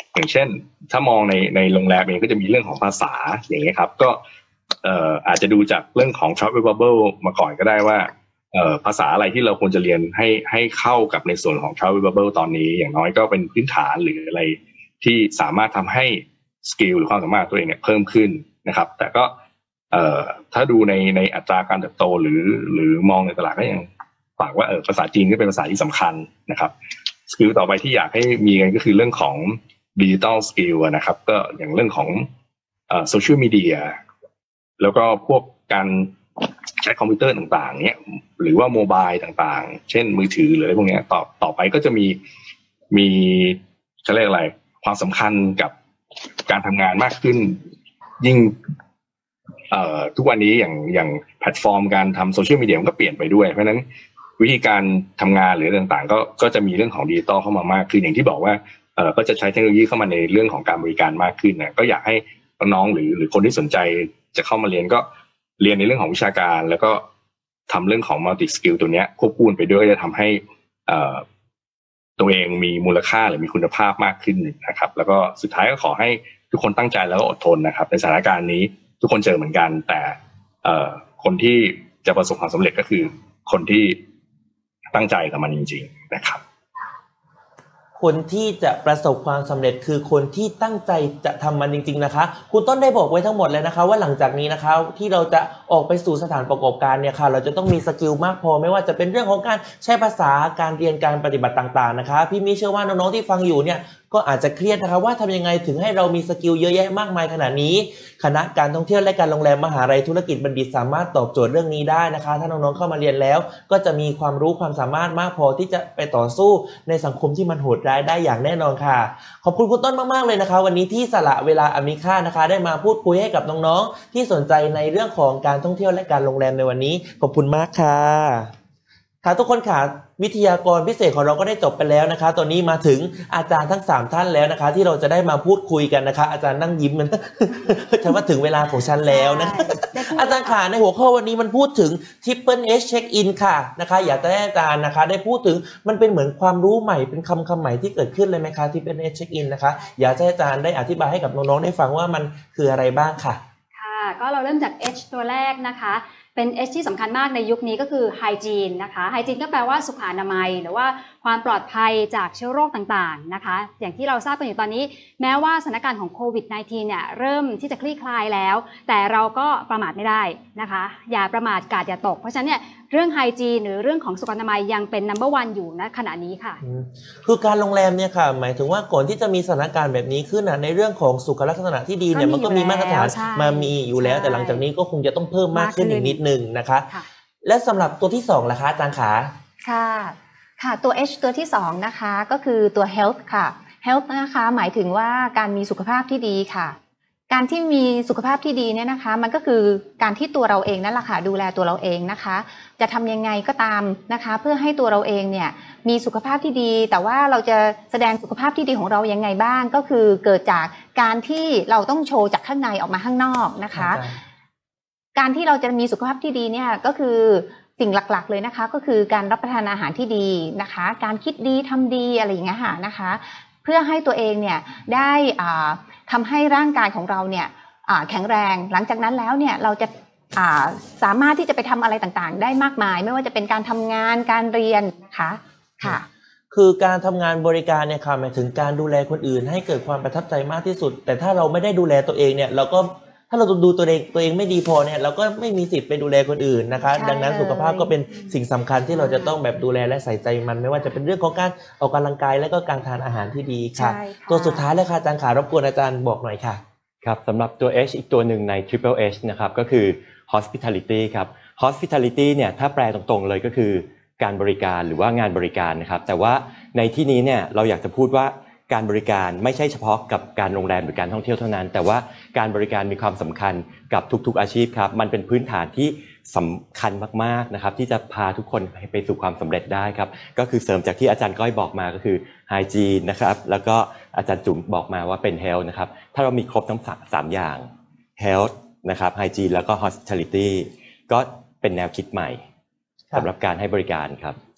อย่างเช่นถ้ามองในในโรงแรมเองก็จะมีเรื่องของภาษาอย่างเงี้ยครับก็เอ่ออาจจะดูจากเรื่องของ Travel Bubble มาก่อนก็ได้ว่าเอ่อภาษาอะไรที่เราควรจะเรียนให้ให้เข้ากับในส่วนของ Travel Bubble ตอนนี้อย่างน้อยก็เป็นพื้นฐานหรืออะไรที่สามารถทำให้สกิลหรือความสามารถตัวเองเนี่ยเพิ่มขึ้นนะครับแต่ก็เอ่อถ้าดูในในอัตราการเติบโตหรือหรือมองในตลาดก็ยังฝากว่าเออภาษาจีนก็เป็นภาษาที่สำคัญนะครับสกิลต่อไปที่อยากให้มีกันก็คือเรื่องของดิจิตอลสกิลนะครับก็อย่างเรื่องของเอ่อโซเชียลมีเดียแล้วก็พวกการใช้คอมพิวเตอร์ต่างๆเนี้ยหรือว่าโมบายต่างๆเช่นมือถือหรืออะไรพวกนี้ต่อต่อไปก็จะมีมีจะเรียกอะไรความสำคัญกับการทำงานมากขึ้นยิ่งเอ่อทุกวันนี้อย่างอย่างแพลตฟอร์มการทำโซเชียลมีเดียมันก็เปลี่ยนไปด้วยเพราะฉะนั้นวิธีการทำงานหรือต่างๆก็ก็จะมีเรื่องของดิจิตอลเข้ามามากขึ้นอย่างที่บอกว่าเอ่อก็จะใช้เทคโนโลยีเข้ามาในเรื่องของการบริการมากขึ้นนะก็อยากให้น้องๆหรือหรือคนที่สนใจจะเข้ามาเรียนก็เรียนในเรื่องของวิชาการแล้วก็ทำเรื่องของมัลติสกิลตัวเนี้ยควบคู่ไปด้วยจะทำให้เอ่อตัวเองมีมูลค่าหรือมีคุณภาพมากขึ้นนะครับแล้วก็สุดท้ายก็ขอให้ทุกคนตั้งใจแล้วก็อดทนนะครับในสถานการณ์นี้ทุกคนเจอเหมือนกันแต่เอ่อคนที่จะประสบความสำเร็จก็คือคนที่ตั้งใจกับมันจริงๆนะครับคนที่จะประสบความสำเร็จคือคนที่ตั้งใจจะทำมันจริงๆนะคะคุณต้นได้บอกไว้ทั้งหมดเลยนะคะว่าหลังจากนี้นะคะที่เราจะออกไปสู่สถานประกอบการเนี่ยค่ะเราจะต้องมีสกิลมากพอไม่ว่าจะเป็นเรื่องของการใช้ภาษาการเรียนการปฏิบัติต่างๆนะคะพี่มีเชื่อว่าน้องๆที่ฟังอยู่เนี่ยก็อาจจะเครียดนะคะว่าทำยังไงถึงให้เรามีสกิลเยอะแยะมากมายขนาดนี้คณะการท่องเที่ยวและการโรงแรมมหาวิทยาลัยธุรกิจบัณฑิตสามารถตอบโจทย์เรื่องนี้ได้นะคะถ้าน้องๆเข้ามาเรียนแล้วก็จะมีความรู้ความสามารถมากพอที่จะไปต่อสู้ในสังคมที่มันโหดร้ายได้อย่างแน่นอนค่ะขอบคุณคุณต้นมากๆเลยนะคะวันนี้ที่สละเวลาอันมีค่านะคะได้มาพูดคุยให้กับน้องๆที่สนใจในเรื่องของการท่องเที่ยวและการโรงแรมในวันนี้ขอบคุณมากค่ะค่ะทุกคนค่ะวิทยากรพิเศษของเราก็ได้จบไปแล้วนะคะตอนนี้มาถึงอาจารย์ทั้งสามท่านแล้วนะคะที่เราจะได้มาพูดคุยกันนะคะอาจารย์นั่งยิ้มมันฉันว่าถึงเวลาของฉันแล้วนะอาจารย์ค่ะในหัวข้อวันนี้มันพูดถึง Triple H Check In ค่ะนะคะอยากจะให้อาจารย์นะคะได้พูดถึงมันเป็นเหมือนความรู้ใหม่เป็นคำคำใหม่ที่เกิดขึ้นเลยไหมคะ Triple H Check In นะคะอยากให้อาจารย์ได้อธิบายให้กับน้องๆได้ฟังว่ามันคืออะไรบ้างค่ะค่ะก็เราเริ่มจาก H ตัวแรกนะคะเป็น H ที่สำคัญมากในยุคนี้ก็คือ Hygiene นะคะ Hygiene ก็แปลว่าสุขอนามัยหรือว่าความปลอดภัยจากเชื้อโรคต่างๆนะคะอย่างที่เราทราบกันอยู่ตอนนี้แม้ว่าสถานการณ์ของโควิด สิบเก้า เนี่ยเริ่มที่จะคลี่คลายแล้วแต่เราก็ประมาทไม่ได้นะคะอย่าประมาทกาดอย่าตกเพราะฉะนั้นเนี่ยเรื่อง Hygiene หรือเรื่องของสุขอนามัยยังเป็น นัมเบอร์วัน อยู่ณขณะนี้ค่ะคือการโรงแรมเนี่ยค่ะหมายถึงว่าก่อนที่จะมีสถานการณ์แบบนี้ขึ้นในเรื่องของสุขลักษณะที่ดีเนี่ยมันก็มีมาตรฐานมามีอยู่แล้วแต่หลังจากนี้ก็คงจะต้องเพิ่มมากขึ้นอีกนิดนึงนะคะและสำหรับตัวที่สองล่ะคะอาจารย์ขาค่ะค่ะตัว H ตัวที่สองนะคะก็คือตัว health ค่ะ health นะคะหมายถึงว่าการมีสุขภาพที่ดีค่ะการที่มีสุขภาพที่ดีเนี่ยนะคะมันก็คือการที่ตัวเราเองนั่นแหละค่ะดูแลตัวเราเองนะคะจะทำยังไงก็ตามนะคะเพื่อให้ตัวเราเองเนี่ยมีสุขภาพที่ดีแต่ว่าเราจะแสดงสุขภาพที่ดีของเรายังไงบ้างก็คือเกิดจากการที่เราต้องโชว์จากข้างในออกมาข้างนอกนะคะการที่เราจะมีสุขภาพที่ดีเนี่ยก็คือสิ่งหลักๆเลยนะคะก็คือการรับประทานอาหารที่ดีนะคะการคิดดีทำดีอะไรอย่างเงี้ยค่ะนะคะเพื่อให้ตัวเองเนี่ยได้ทำให้ร่างกายของเราเนี่ยแข็งแรงหลังจากนั้นแล้วเนี่ยเราจะสามารถที่จะไปทำอะไรต่างๆได้มากมายไม่ว่าจะเป็นการทำงานการเรียนนะคะค่ะคือการทำงานบริการเนี่ยค่ะหมายถึงการดูแลคนอื่นให้เกิดความประทับใจมากที่สุดแต่ถ้าเราไม่ได้ดูแลตัวเองเนี่ยเราก็ถ้าเราดูตัวเองตัวเองไม่ดีพอเนี่ยเราก็ไม่มีสิทธิ์ไปดูแลคนอื่นนะคะดังนั้นสุขภาพก็เป็นสิ่งสำคัญที่เราจะต้องแบบดูแลและใส่ใจมันไม่ว่าจะเป็นเรื่องของการออกกำลังกายและก็การทานอาหารที่ดีค่ะตัวสุดท้ายเลยค่ะอาจารย์ขารบกวนอาจารย์บอกหน่อยค่ะครับสำหรับตัว H อีกตัวหนึ่งใน Triple H นะครับก็คือ Hospitality ครับ Hospitality เนี่ยถ้าแปลตรงๆเลยก็คือการบริการหรือว่างานบริการนะครับแต่ว่าในที่นี้เนี่ยเราอยากจะพูดว่าการบริการไม่ใช่เฉพาะกับการโรงแรมหรือการท่องเที่ยวเท่านั้นแต่ว่าการบริการมีความสำคัญกับทุกๆอาชีพครับมันเป็นพื้นฐานที่สำคัญมากๆนะครับที่จะพาทุกคนไปสู่ความสำเร็จได้ครับก็คือเสริมจากที่อาจารย์ก้อยบอกมาก็คือ Hygiene นะครับแล้วก็อาจารย์จุ๋มบอกมาว่าเป็น Health นะครับถ้าเรามีครบทั้งสามอย่าง Health นะครับ Hygiene แล้วก็ Hospitality ก็เป็นแนวคิดใหม่สำหรับการให้บริการครับ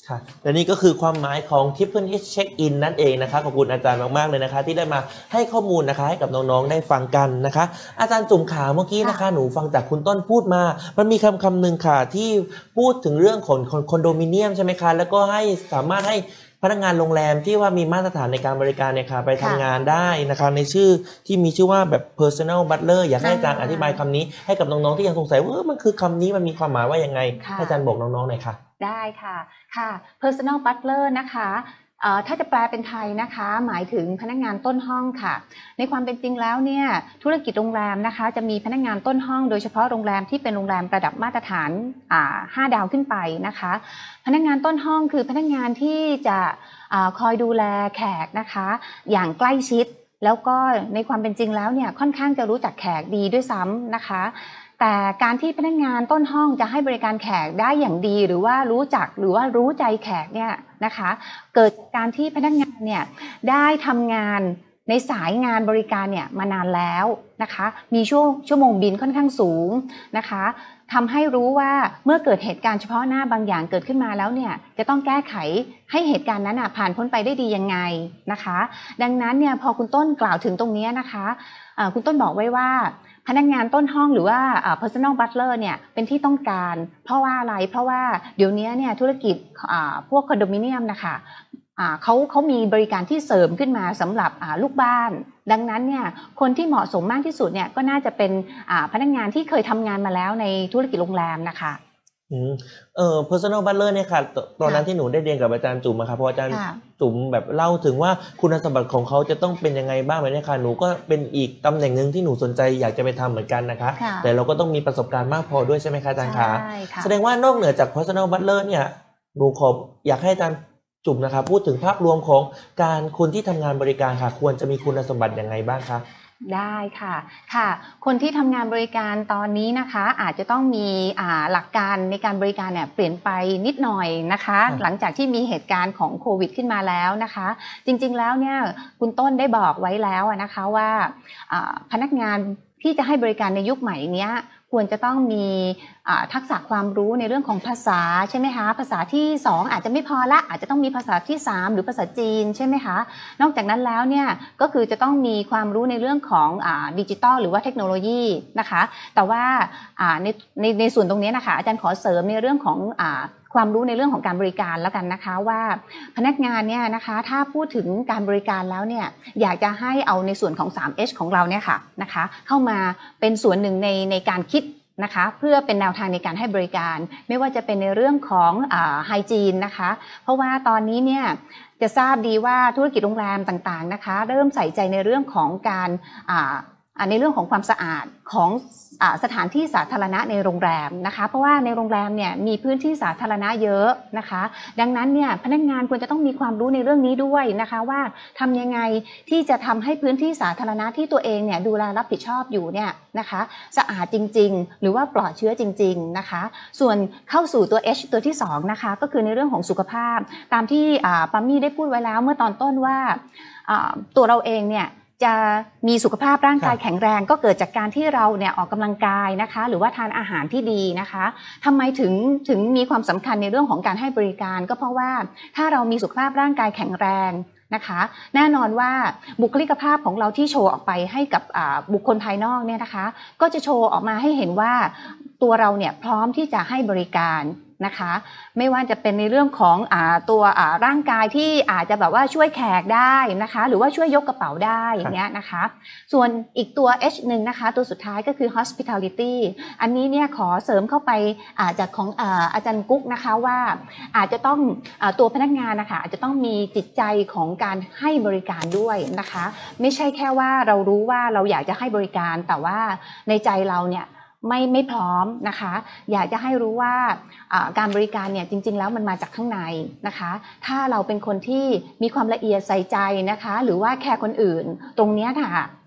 ค่ะและนี่ก็คือความหมายของ Triple H Check In นั่นเองนะคะขอบคุณอาจารย์มากๆเลยนะคะที่ได้มาให้ข้อมูลนะคะให้กับน้องๆได้ฟังกันนะคะอาจารย์จุ๋มขาเมื่อกี้นะคะหนูฟังจากคุณต้นพูดมามันมีคำคำหนึ่งค่ะที่พูดถึงเรื่องของคอนโดมิเนียมใช่ไหมคะแล้วก็ให้สามารถให้พนักงานโรงแรมที่ว่ามีมาตรฐานในการบริการเนี่ยค่ะไปทำงานได้นะคะในชื่อที่มีชื่อว่าแบบ personal butler อยากให้อาจารย์อธิบายคำนี้ให้กับน้องๆที่ยังสงสัยว่ามันคือคำนี้มันมีความหมายว่ายังไงให้อาจารย์บอกน้องๆหน่อยค่ะได้ค่ะค่ะ personal butler นะคะถ้าจะแปลเป็นไทยนะคะหมายถึงพนักงานต้นห้องค่ะในความเป็นจริงแล้วเนี่ยธุรกิจโรงแรมนะคะจะมีพนักงานต้นห้องโดยเฉพาะโรงแรมที่เป็นโรงแรมระดับมาตรฐานห้าดาวขึ้นไปนะคะพนักงานต้นห้องคือพนักงานที่จะคอยดูแลแขกนะคะอย่างใกล้ชิดแล้วก็ในความเป็นจริงแล้วเนี่ยค่อนข้างจะรู้จักแขกดีด้วยซ้ำนะคะแต่การที่พนักงานต้นห้องจะให้บริการแขกได้อย่างดีหรือว่ารู้จักหรือว่ารู้ใจแขกเนี่ยนะคะเกิดการที่พนักงานเนี่ยได้ทำงานในสายงานบริการเนี่ยมานานแล้วนะคะมีช่วงชั่วโมงบินค่อนข้างสูงนะคะทำให้รู้ว่าเมื่อเกิดเหตุการณ์เฉพาะหน้าบางอย่างเกิดขึ้นมาแล้วเนี่ยจะต้องแก้ไขให้เหตุการณ์นั้นผ่านพ้นไปได้ดียังไงนะคะดังนั้นเนี่ยพอคุณต้นกล่าวถึงตรงนี้นะคะคุณต้นบอกไว้ว่าพนักงานต้นห้องหรือว่า personal butler เนี่ยเป็นที่ต้องการเพราะว่าอะไรเพราะว่าเดี๋ยวนี้เนี่ยธุรกิจพวกคอนโดมิเนียมนะคะเขาเขามีบริการที่เสริมขึ้นมาสำหรับลูกบ้านดังนั้นเนี่ยคนที่เหมาะสมมากที่สุดเนี่ยก็น่าจะเป็นพนักงานที่เคยทำงานมาแล้วในธุรกิจโรงแรมนะคะอืมเอ่อ personal butler เนี่ยค่ะตอนนั้นที่หนูได้เรียนกับอาจารย์จุ๋มครับเพราะอาจารย์จุ๋มแบบเล่าถึงว่าคุณสมบัติของเขาจะต้องเป็นยังไงบ้างไหมเนี่ยค่ะหนูก็เป็นอีกตำแหน่งนึงที่หนูสนใจอยากจะไปทำเหมือนกันนะคะแต่เราก็ต้องมีประสบการณ์มากพอด้วยใช่ไหมคะอาจารย์คะแสดงว่านอกเหนือจาก personal butler เนี่ยหนูขออยากให้อาจารย์จุ๋มนะคะพูดถึงภาพรวมของการคนที่ทำงานบริการค่ะควรจะมีคุณสมบัติยังไงบ้างคะได้ค่ะค่ะคนที่ทำงานบริการตอนนี้นะคะอาจจะต้องมีหลักการในการบริการเนี่ยเปลี่ยนไปนิดหน่อยนะคะหลังจากที่มีเหตุการณ์ของโควิดขึ้นมาแล้วนะคะจริงๆแล้วเนี่ยคุณต้นได้บอกไว้แล้วนะคะว่าพนักงานที่จะให้บริการในยุคใหม่นี้ควรจะต้องมีทักษะความรู้ในเรื่องของภาษาใช่ไหมคะภาษาที่สองอาจจะไม่พอละอาจจะต้องมีภาษาที่สามหรือภาษาจีนใช่ไหมคะนอกจากนั้นแล้วเนี่ยก็คือจะต้องมีความรู้ในเรื่องของดิจิทัลหรือว่าเทคโนโลยีนะคะแต่ว่าในในในส่วนตรงนี้นะคะอาจารย์ขอเสริมในเรื่องของความรู้ในเรื่องของการบริการแล้วกันนะคะว่าพนักงานเนี่ยนะคะถ้าพูดถึงการบริการแล้วเนี่ยอยากจะให้เอาในส่วนของ ทรี เอช ของเราเนี่ยค่ะนะคะเข้ามาเป็นส่วนหนึ่งในในการคิดนะคะเพื่อเป็นแนวทางในการให้บริการไม่ว่าจะเป็นในเรื่องของไฮจีนนะคะเพราะว่าตอนนี้เนี่ยจะทราบดีว่าธุรกิจโรงแรมต่างๆนะคะเริ่มใส่ใจในเรื่องของการในเรื่องของความสะอาดของสถานที่สาธารณะในโรงแรมนะคะเพราะว่าในโรงแรมเนี่ยมีพื้นที่สาธารณะเยอะนะคะดังนั้นเนี่ยพนักงานควรจะต้องมีความรู้ในเรื่องนี้ด้วยนะคะว่าทำยังไงที่จะทำให้พื้นที่สาธารณะที่ตัวเองเนี่ยดูแลรับผิดชอบอยู่เนี่ยนะคะสะอาดจริงๆหรือว่าปลอดเชื้อจริงๆนะคะส่วนเข้าสู่ตัว H ตัวที่สองนะคะก็คือในเรื่องของสุขภาพตามที่ปามี่ได้พูดไว้แล้วเมื่อตอนต้นว่าตัวเราเองเนี่ยจะมีสุขภาพร่างกายแข็งแรงก็เกิดจากการที่เราเนี่ยออกกำลังกายนะคะหรือว่าทานอาหารที่ดีนะคะทำไมถึงถึงมีความสำคัญในเรื่องของการให้บริการก็เพราะว่าถ้าเรามีสุขภาพร่างกายแข็งแรงนะคะแน่นอนว่าบุคลิกภาพของเราที่โชว์ออกไปให้กับบุคคลภายนอกเนี่ยนะคะก็จะโชว์ออกมาให้เห็นว่าตัวเราเนี่ยพร้อมที่จะให้บริการนะคะไม่ว่าจะเป็นในเรื่องของอ่าตัวอ่าร่างกายที่อาจจะแบบว่าช่วยแขกได้นะคะหรือว่าช่วยยกกระเป๋าได้อย่างเงี้ยนะคะส่วนอีกตัว H หนึ่งนะคะตัวสุดท้ายก็คือ hospitality อันนี้เนี่ยขอเสริมเข้าไปอ่าจากของอ่าอาจารย์กุ๊กนะคะว่าอาจจะต้องอ่าตัวพนักงานนะคะอาจจะต้องมีจิตใจของการให้บริการด้วยนะคะไม่ใช่แค่ว่าเรารู้ว่าเราอยากจะให้บริการแต่ว่าในใจเราเนี่ยไม่ไม่พร้อมนะคะอยากจะให้รู้ว่าการบริการเนี่ยจริงๆแล้วมันมาจากข้างในนะคะถ้าเราเป็นคนที่มีความละเอียดใส่ใจนะคะหรือว่าแคร์คนอื่นตรงนี้ค่ะ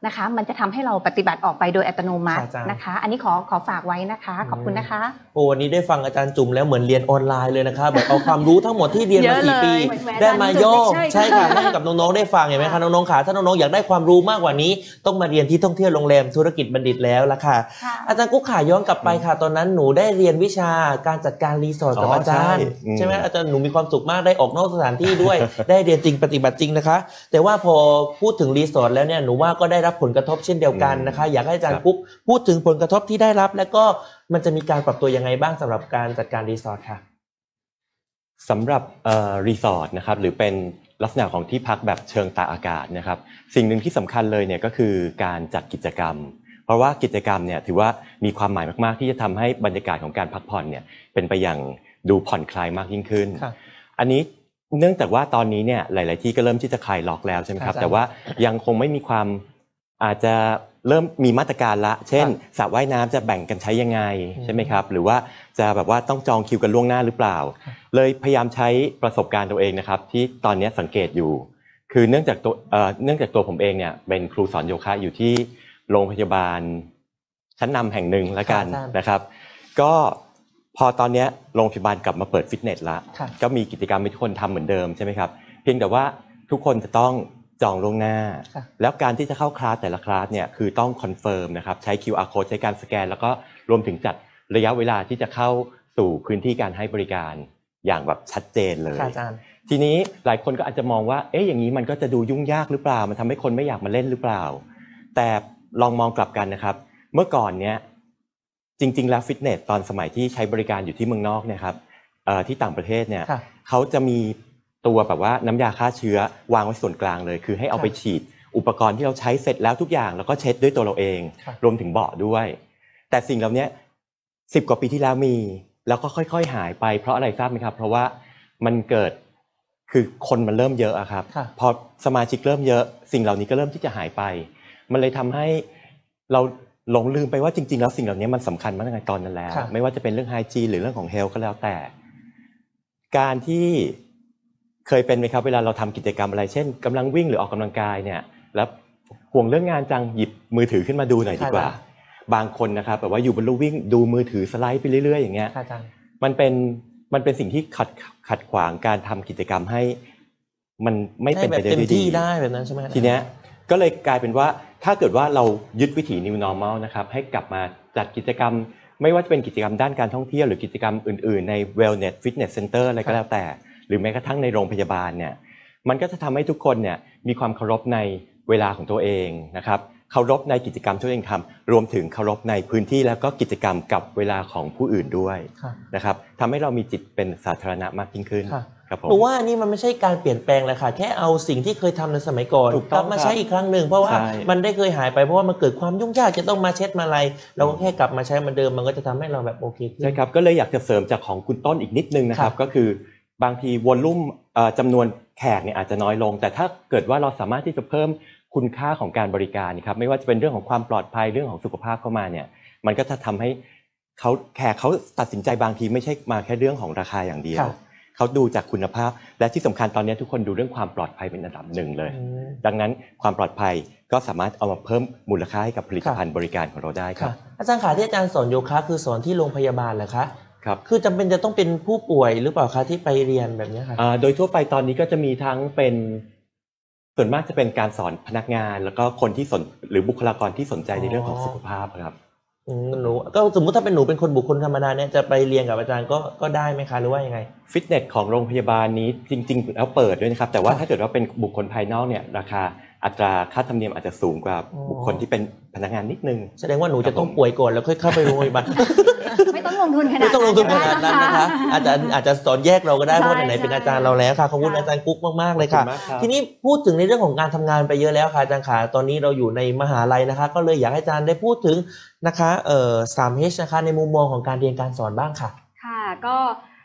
นะคะ มันจะทำให้เราปฏิบัติออกไปโดยอัตโนมัติค่ะอาจารย์นะคะ อันนี้ขอขอฝากไว้นะคะขอบคุณนะคะโอ้วันนี้ได้ฟังอาจารย์จุ๋มแล้วเหมือนเรียนออนไลน์เลยนะคะแบบเอาความรู้ทั้งหมดที่เรียนมาสี่ปีเยอะเลยเหมือนได้มาย่ออาจารย์จุ๋มใช่ค่ะใช่ค่ะให้กับน้องๆได้ฟังเห็นไหมคะน้องๆค่ะถ้าน้องๆอยากได้ความรู้มากกว่านี้ ต้องมาเรียนที่ท่องเที่ยวโรงแรมธุรกิจบัณฑิตแล้วล่ะค่ะค่ะอาจารย์กุ๊กขาย้อนกลับไปค่ะ ตอนนั้นหนูได้เรียนวิชาการจัดการรีสอร์ทกับอ๋ออาจารย์ใช่อืมใช่ไหมอาจารย์หนูมีความสุขมากได้ออกนอกสถานที่ด้วย ได้เรียนจริงปฏิบัติจริงนะคะ แต่ว่าพอพูดถึงรีสอร์ทแล้วเนี่ยหนูว่าก็ได้รับผลกระทบเช่นเดียวกันนะคะ อยากให้อาจารย์กุ๊กพูดถึงผลกระทบที่ได้รับ แล้วก็มันจะมีการปรับตัวยังไงบ้างสำหรับการจัดการรีสอร์ทค่ะสำหรับเอ่อรีสอร์ทนะครับหรือเป็นลักษณะของที่พักแบบเชิงตากอากาศนะครับสิ่งหนึ่งที่สำคัญเลยเนี่ยก็คือการจัดกิจกรรม เพราะว่ากิจกรรมเนี่ยถือว่ามีความหมายมากๆที่จะทำให้บรรยากาศของการพักผ่อนเนี่ยเป็นไปอย่างดูผ่อนคลายมากยิ่งขึ้นครับอันนี้เนื่องจากว่าตอนนี้เนี่ยหลาย ๆ ที่ก็เริ่มที่จะคลายล็อกแล้วใช่ไหมครับครับแต่ว่ายังคงไม่มีความอาจจะเริ่มมีมาตรการละ เช่นสระว่ายน้ำจะแบ่งกันใช้ยังไงอืมใช่ไหมครับหรือว่าจะแบบว่าต้องจองคิวกันล่วงหน้าหรือเปล่า เลยพยายามใช้ประสบการณ์ตัวเองนะครับที่ตอนนี้สังเกตอยู่ คือเนื่องจากตัวเอ่อเนื่องจากตัวผมเองเนี่ยเป็นครูสอนโยคะอยู่ที่โรงพยาบาลชั้นนำแห่งหนึ่งแล้วกันครับนะครับ ก็พอตอนนี้โรงพยาบาลกลับมาเปิดฟิตเนสละครับก็มีกิจกรรมให้ทุกคนทำเหมือนเดิมใช่ไหมครับเพียงแต่ว่าทุกคนจะต้องจองล่วงหน้าครับแล้วการที่จะเข้าคลาสแต่ละคลาสเนี่ยคือต้องคอนเฟิร์มนะครับใช้ คิว อาร์ code ใช้การสแกน แล้วก็รวมถึงจัดระยะเวลาที่จะเข้าสู่พื้นที่การให้บริการอย่างแบบชัดเจนเลยค่ะอาจารย์ทีนี้หลายคนก็อาจจะมองว่า เอ๊ะ อย่างนี้มันก็จะดูยุ่งยากหรือเปล่า มันทำให้คนไม่อยากมาเล่นหรือเปล่า แต่ลองมองกลับกันนะครับ เมื่อก่อนเนี้ยจริงๆแล้วฟิตเนสตอนสมัยที่ใช้บริการอยู่ที่เมืองนอกเนี่ยครับเอ่อที่ต่างประเทศเนี่ยค่ะเขาจะมีตัวแบบว่าน้ำยาฆ่าเชื้อวางไว้ส่วนกลางเลย คือให้เอาไปฉีดอุปกรณ์ที่เราใช้เสร็จแล้วทุกอย่างแล้วก็เช็ดด้วยตัวเราเองครับรวมถึงเบาะด้วย แต่สิ่งเหล่านี้สิบกว่าปีที่แล้วมี แล้วก็ค่อยๆหายไปเพราะอะไรทราบไหมครับ เพราะว่ามันเกิดคือคนมันเริ่มเยอะอะครับค่ะพอสมาชิกเริ่มเยอะสิ่งเหล่านี้ก็เริ่มที่จะหายไป มันเลยทำให้เราหลงลืมไปว่าจริงๆแล้วสิ่งเหล่านี้มันสำคัญมากในตอนนั้นแล้วค่ะไม่ว่าจะเป็นเรื่องไฮจีนหรือเรื่องของเฮลท์ก็แล้วแต่ การที่เคยเป็นไหมครับเวลาเราทำกิจกรรมอะไรเช่นกำลังวิ่งหรือออกกำลังกายเนี่ยแล้วห่วงเรื่องงานจังหยิบมือถือขึ้นมาดูหน่อยดีกว่าค่ะบางคนนะครับแบบว่าอยู่บนลู่วิ่งดูมือถือสไลด์ไปเรื่อยๆอย่างเงี้ยค่ะอาจารย์มันเป็นมันเป็นสิ่งที่ขัดขัดขวางการทำกิจกรรมให้มันไม่เป็นไปได้ให้แบบเต็ด้วยมดีที่ได้แบบนั้นใช่ไหมทีเนี้ยก็เลยกลายเป็นว่าถ้าเกิดว่าเรายึดวิถี New Normal นะครับให้กลับมาจัดกิจกรรม ไม่ว่าจะเป็นกิจกรรมด้านการท่องเที่ยวหรือกิจกรรมอื่นๆใน Wellness Fitness Center อะไรก็แล้วแต่ หรือแม้กระทั่งในโรงพยาบาลเนี่ยมันก็จะทำให้ทุกคนเนี่ยมีความเคารพในเวลาของตัวเองนะครับเคารพในกิจกรรมที่ตัวเองทำรวมถึงเคารพในพื้นที่แล้วก็กิจกรรมกับเวลาของผู้อื่นด้วยค่ะนะครับทำให้เรามีจิตเป็นสาธารณะมากยิ่งขึ้นค่ะครับผมหนูว่าอันนี้มันไม่ใช่การเปลี่ยนแปลงเลยค่ะ แค่เอาสิ่งที่เคยทำในสมัยก่อนถูกกต้ลัองบมาครับใช้อีกครั้งหนึ่งเพราะว่าใช่มันได้เคยหายไปเพราะว่ามันเกิดความยุ่งยากจะต้องมาเช็ดมาอะไรเราก็แค่กลับมาใช้เหมือนเดิมมันก็จะทำให้เราแบบโอเคขึ้นใช่ครับก็เลยอยากจะเสริมจากของคุณต้นอีกนิดนึงนะครับครับก็คือบางทีวอลลุ่มเอ่อจำนวนแขกเนี่ยอาจจะน้อยลง แต่ถ้าเกิดว่าเราสามารถที่จะเพิ่มคุณค่าของการบริการครับไม่ว่าจะเป็นเรื่องของความปลอดภัยเรื่องของสุขภาพเข้ามาเนี่ยมันก็จะทำให้เขาแขกเขาตัดสินใจบางทีไม่ใช่มาแค่เรื่องของราคาอย่างเดียวครับเขาดูจากคุณภาพและที่สำคัญตอนนี้ทุกคนดูเรื่องความปลอดภัยเป็นอันดับหนึ่งเลยอืมดังนั้นความปลอดภัยก็สามารถเอามาเพิ่มมูลค่าให้กับผลิตภัณฑ์บริการของเราได้ครัค่ะบอาจารย์ขาที่อาจารย์สอนโยคะคือสอนที่โรงพยาบาลเหรอคะครับคือจำเป็นจะต้องเป็นผู้ป่วยหรือเปล่าคะที่ไปเรียนแบบนี้ค่ะอ่าโดยทั่วไปตอนนี้ก็จะมีทั้งเป็นส่วนมากจะเป็นการสอนพนักงาน แล้วก็คนที่สนหรือบุคลากรที่สนใจในเรื่องของสุขภาพครับอืมหนูก็สมมุติถ้าเป็นหนูเป็นคนบุคคลธรรมดาเนี่ยจะไปเรียนกับอาจารย์ก็ก็ได้ไหมคะหรือว่ายังไงฟิตเนสของโรงพยาบาลนี้จริงๆแล้วเปิดด้วยนะครับแต่ว่าครับถ้าเกิดว่าเป็นบุคคลภายนอกเนี่ยราคาอัตราค่าธรรมเนียมอาจจะสูงกว่าอ๋อบุคคลที่เป็นพนักงานนิดนึงแสดงว่าหนูจะต้องป่วยก่อนแล้วค่อยเข้าไปโรงพยาบาลไม่ต้องลงทุนขนาดไม่ต้องลงทุนขก็นาดได้นั้นนะคะอาจารย์อาจจะสอนแยกเราก็ได้ใช่เพราะไหนๆเป็นอาจารย์เราแล้วค่ะขอบคุณค่ะอาจารย์กุ๊กมากๆเลยค่ะขอบคุณมากครับทีนี้พูดถึงในเรื่องของการทำงานไปเยอะแล้วค่ะอาจารย์ขาตอนนี้เราอยู่ในมหาลัยนะคะ ก็เลยอยากให้อาจารย์ได้พูดถึงนะคะเอ่อ สาม เอช นะคะในมุมมองของการเรียนการสอนบ้างค่ะค่ะก็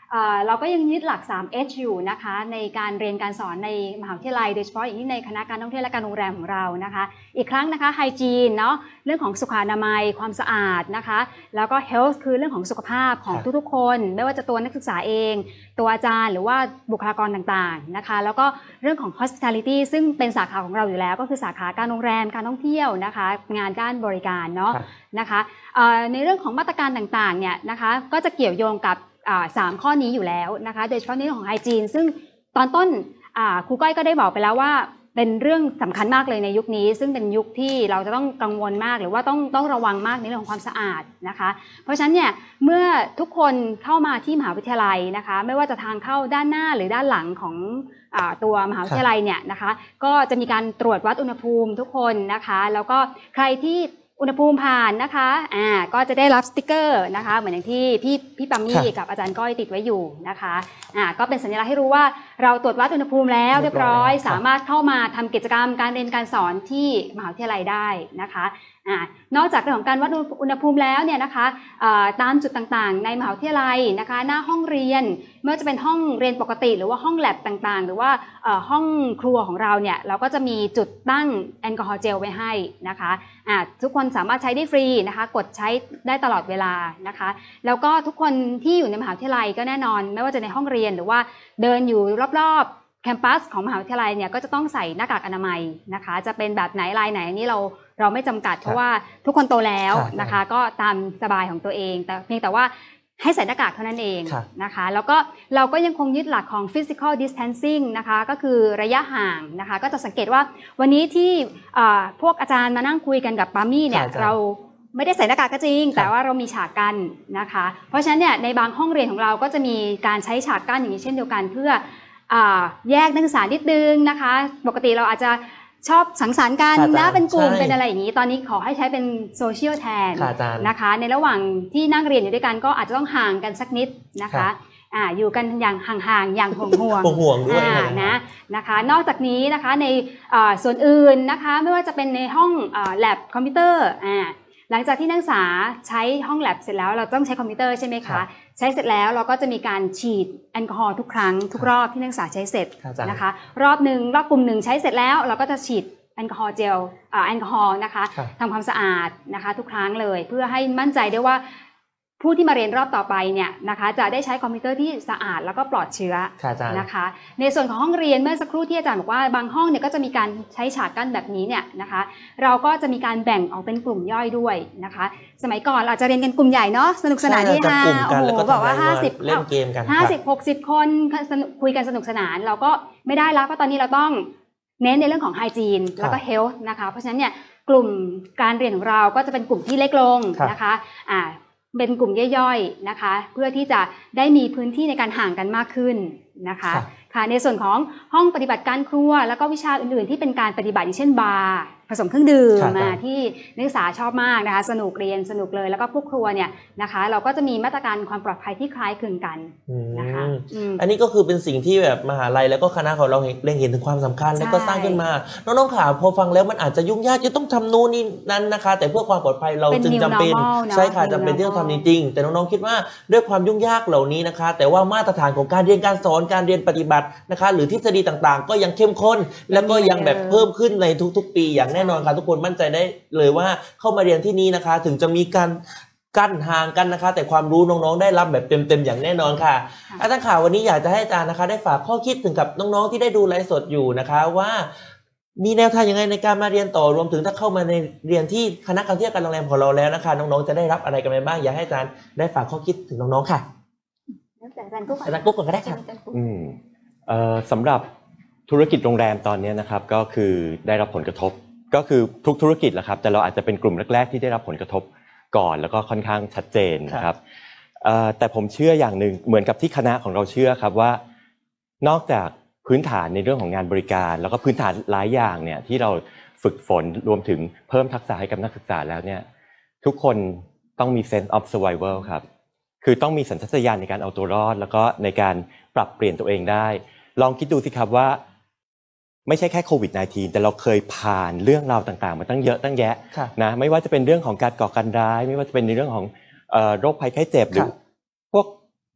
เอ่อเราก็ยังยึดหลัก ทรี เอช อยู่นะคะในการเรียนการสอนในมหาวิทยาลัยโดยเฉพาะอย่างที่ในคณะการท่องเที่ยวและการโรงแรมของเรานะคะอีกครั้งนะคะไฮจีนเนาะเรื่องของสุขอนามัยความสะอาดนะคะแล้วก็ health คือเรื่องของสุขภาพของทุกๆคนไม่ว่าจะตัวนักศึกษาเองตัวอาจารย์หรือว่าบุคลากรต่างๆนะคะแล้วก็เรื่องของ hospitality ซึ่งเป็นสาขาของเราอยู่แล้วก็คือสาขาการโรงแรมการท่องเที่ยวนะคะงานด้านบริการเนาะนะคะในเรื่องของมาตรการต่างๆเนี่ยนะคะก็จะเกี่ยวโยงกับสามข้อนี้อยู่แล้วนะคะโดยเฉพาะในเรื่องของไฮจีนซึ่งตอนต้นครูก้อยก็ได้บอกไปแล้วว่าเป็นเรื่องสำคัญมากเลยในยุคนี้ซึ่งเป็นยุคที่เราจะต้องกังวลมากหรือว่าต้องต้องระวังมากในเรื่องของความสะอาดนะคะเพราะฉะนั้นเนี่ยเมื่อทุกคนเข้ามาที่มหาวิทยาลัยนะคะไม่ว่าจะทางเข้าด้านหน้าหรือด้านหลังของตัวมหาวิทยาลัยเนี่ยนะคะก็จะมีการตรวจวัดอุณหภูมิทุกคนนะคะแล้วก็ใครที่อุณหภูมิผ่านนะคะอ่าก็จะได้รับสติกเกอร์นะคะเหมือนอย่างที่พี่พี่ปัมมี่กับอาจารย์ก้อยติดไว้อยู่นะคะอ่าก็เป็นสัญลักษณ์ให้รู้ว่าเราตรวจวัดอุณหภูมิแล้วเรียบร้อยสามารถเข้ามาทำกิจกรรมการเรียนการสอนที่มหาวิทยาลัยได้นะคะอ่านอกจากเรื่องของการวัดอุณหภูมิแล้วเนี่ยนะคะตามจุดต่างๆในมหาวิทยาลัยนะคะหน้าห้องเรียนไม่ว่าจะเป็นห้องเรียนปกติหรือว่าห้องแลบต่างๆหรือว่าห้องครัวของเราเนี่ยเราก็จะมีจุดตั้งแอลกอฮอล์เจลไว้ให้นะคะอ่าทุกคนสามารถใช้ได้ฟรีนะคะกดใช้ได้ตลอดเวลานะคะแล้วก็ทุกคนที่อยู่ในมหาวิทยาลัยก็แน่นอนไม่ว่าจะในห้องเรียนหรือว่าเดินอยู่รอบๆแคมปัสของมหาวิทยาลัยเนี่ยก็จะต้องใส่หน้ากากอนามัยนะคะจะเป็นแบบไหนลายไหนนี่เราเราไม่จำกัดเพราะว่าทุกคนโตแล้วนะคะก็ตามสบายของตัวเองแต่เพียงแต่ว่าให้ใส่หน้ากากเท่านั้นเองนะคะแล้วก็เราก็ยังคงยึดหลักของ physical distancing นะคะก็คือระยะห่างนะคะก็จะสังเกตว่าวันนี้ที่พวกอาจารย์มานั่งคุยกันกับปามี่เนี่ยเราไม่ได้ใส่หน้ากากก็จริงแต่ว่าเรามีฉากกั้นนะคะเพราะฉะนั้นเนี่ยในบางห้องเรียนของเราก็จะมีการใช้ฉากกั้นอย่างนี้เช่นเดียวกันเพื่อแยกนักศึกษานิดนึงนะคะปกติเราอาจจะชอบสังสรรค์กันนะเป็นกลุ่มเป็นอะไรอย่างนี้ตอนนี้ขอให้ใช้เป็นโซเชียลแทนนะคะในระหว่างที่นั่งเรียนอยู่ด้วยกันก็อาจจะต้องห่างกันสักนิดนะคะอ่าอยู่กันอย่างห่างๆอย่างห่วงห่วงห่วงด้วยนะนะคะนอกจากนี้นะคะในส่วนอื่นนะคะไม่ว่าจะเป็นในห้องแลบคอมพิวเตอร์อ่าหลังจากที่นักศึกษาใช้ห้องแลบเสร็จแล้วเราต้องใช้คอมพิวเตอร์ใช่ไหมคะใช้เสร็จแล้วเราก็จะมีการฉีดแอลกอฮอล์ทุกครั้งทุกรอบที่นักศึกษาใช้เสร็จนะคะรอบหนึ่งรอบกลุ่มหนึ่งใช้เสร็จแล้วเราก็จะฉีดแอลกอฮอล์เจลแอลกอฮอล์นะคะทำความสะอาดนะคะทุกครั้งเลยเพื่อให้มั่นใจได้ว่าผู้ที่มาเรียนรอบต่อไปเนี่ยนะคะจะได้ใช้คอมพิวเตอร์ที่สะอาดแล้วก็ปลอดเชื้อนะคะในส่วนของห้องเรียนเมื่อสักครู่ที่อาจารย์บอกว่าบางห้องเนี่ยก็จะมีการใช้ฉากกั้นแบบนี้เนี่ยนะคะเราก็จะมีการแบ่งออกเป็นกลุ่มย่อยด้วยนะคะสมัยก่อนเราจะเรียนกันกลุ่มใหญ่เนาะสนุกสนานที่ห้าโอ้โหบอกว่าห้าสิบเล่นเกมกันห้าสิบหกสิบคนคุยกันสนุกสนานเราก็ไม่ได้แล้วเพราะตอนนี้เราต้องเน้นในเรื่องของไฮจีนแล้วก็เฮลท์นะคะเพราะฉะนั้นเนี่ยกลุ่มการเรียนของเราก็จะเป็นกลุ่มที่เล็กลงนะคะอ่าเป็นกลุ่มย่อยๆนะคะเพื่อที่จะได้มีพื้นที่ในการห่างกันมากขึ้นนะคะค่ะในส่วนของห้องปฏิบัติการครัวแล้วก็วิชาอื่นๆที่เป็นการปฏิบัติอย่างเช่นบาร์ผสมเครื่องดื่มมาที่นักศึกษาชอบมากนะคะสนุกเรียนสนุกเลยแล้วก็พวกครัวเนี่ยนะคะเราก็จะมีมาตรการความปลอดภัยที่คล้ายคลึงกันนะคะอันนี้ก็คือเป็นสิ่งที่แบบมหาลัยแล้วก็คณะของเราเล็งเห็นถึงความสำคัญแล้วก็สร้างขึ้นมาน้องๆค่ะพอฟังแล้วมันอาจจะยุ่งยากจะต้องทำนู่นนี่นั่นนะคะแต่เพื่อความปลอดภัยเราจึงจำเป็นใช่ค่ะจำเป็นที่ต้องทำจริงๆแต่น้องๆคิดว่าด้วยความยุ่งยากเหล่านี้นะคะแต่ว่ามาตรฐานของการเรียนการสอนการเรียนปฏิบัตินะคะหรือทฤษฎีต่างๆก็ยังเข้มข้นแล้วก็ยังแบบเพิ่มขึ้นในทุกๆปีอย่างแน่นอนค่ะทุกคนมั่นใจได้เลยว่าเข้ามาเรียนที่นี่นะคะถึงจะมีการกั้นห่างกันนะคะแต่ความรู้น้องๆได้รับแบบเต็มๆอย่างแน่นอนค่ะอาจารย์ข่าววันนี้อยากจะให้อาจารย์นะคะได้ฝากข้อคิดถึงกับน้องๆที่ได้ดูไลฟ์สดอยู่นะคะว่ามีแนวทางยังไงในการมาเรียนต่อรวมถึงถ้าเข้ามาในเรียนที่คณะการเที่ยวการโรงแรมของเราแล้วนะคะน้องๆจะได้รับอะไรกันบ้างอยากให้อาจารย์ได้ฝากข้อคิดถึงน้องๆค่ะอาจารย์กุ๊กอาจารย์กุ๊กก่อนก็ได้ค่ะอืมเอ่อสำหรับธุรกิจโรงแรมตอนนี้นะครับก็คือได้รับผลกระทบก็คือทุกธุรกิจแหละครับแต่เราอาจจะเป็นกลุ่มแรกๆที่ได้รับผลกระทบก่อนแล้วก็ค่อนข้างชัดเจนนะครับแต่ผมเชื่ออย่างหนึ่งเหมือนกับที่คณะของเราเชื่อครับว่านอกจากพื้นฐานในเรื่องของงานบริการแล้วก็พื้นฐานหลายอย่างเนี่ยที่เราฝึกฝนรวมถึงเพิ่มทักษะให้กับนักศึกษาแล้วเนี่ยทุกคนต้องมี sense of survival ครับคือต้องมีสัญชาตญาณในการเอาตัวรอดแล้วก็ในการปรับเปลี่ยนตัวเองได้ลองคิดดูสิครับว่าไม่ใช่แค่โควิด สิบเก้า แต่เราเคยผ่านเรื่องราวต่างๆมาตั้งเยอะตั้งแยะนะไม่ว่าจะเป็นเรื่องของการก่อการร้ายไม่ว่าจะเป็นในเรื่องของโรคภัยไข้เจ็บหรือพวก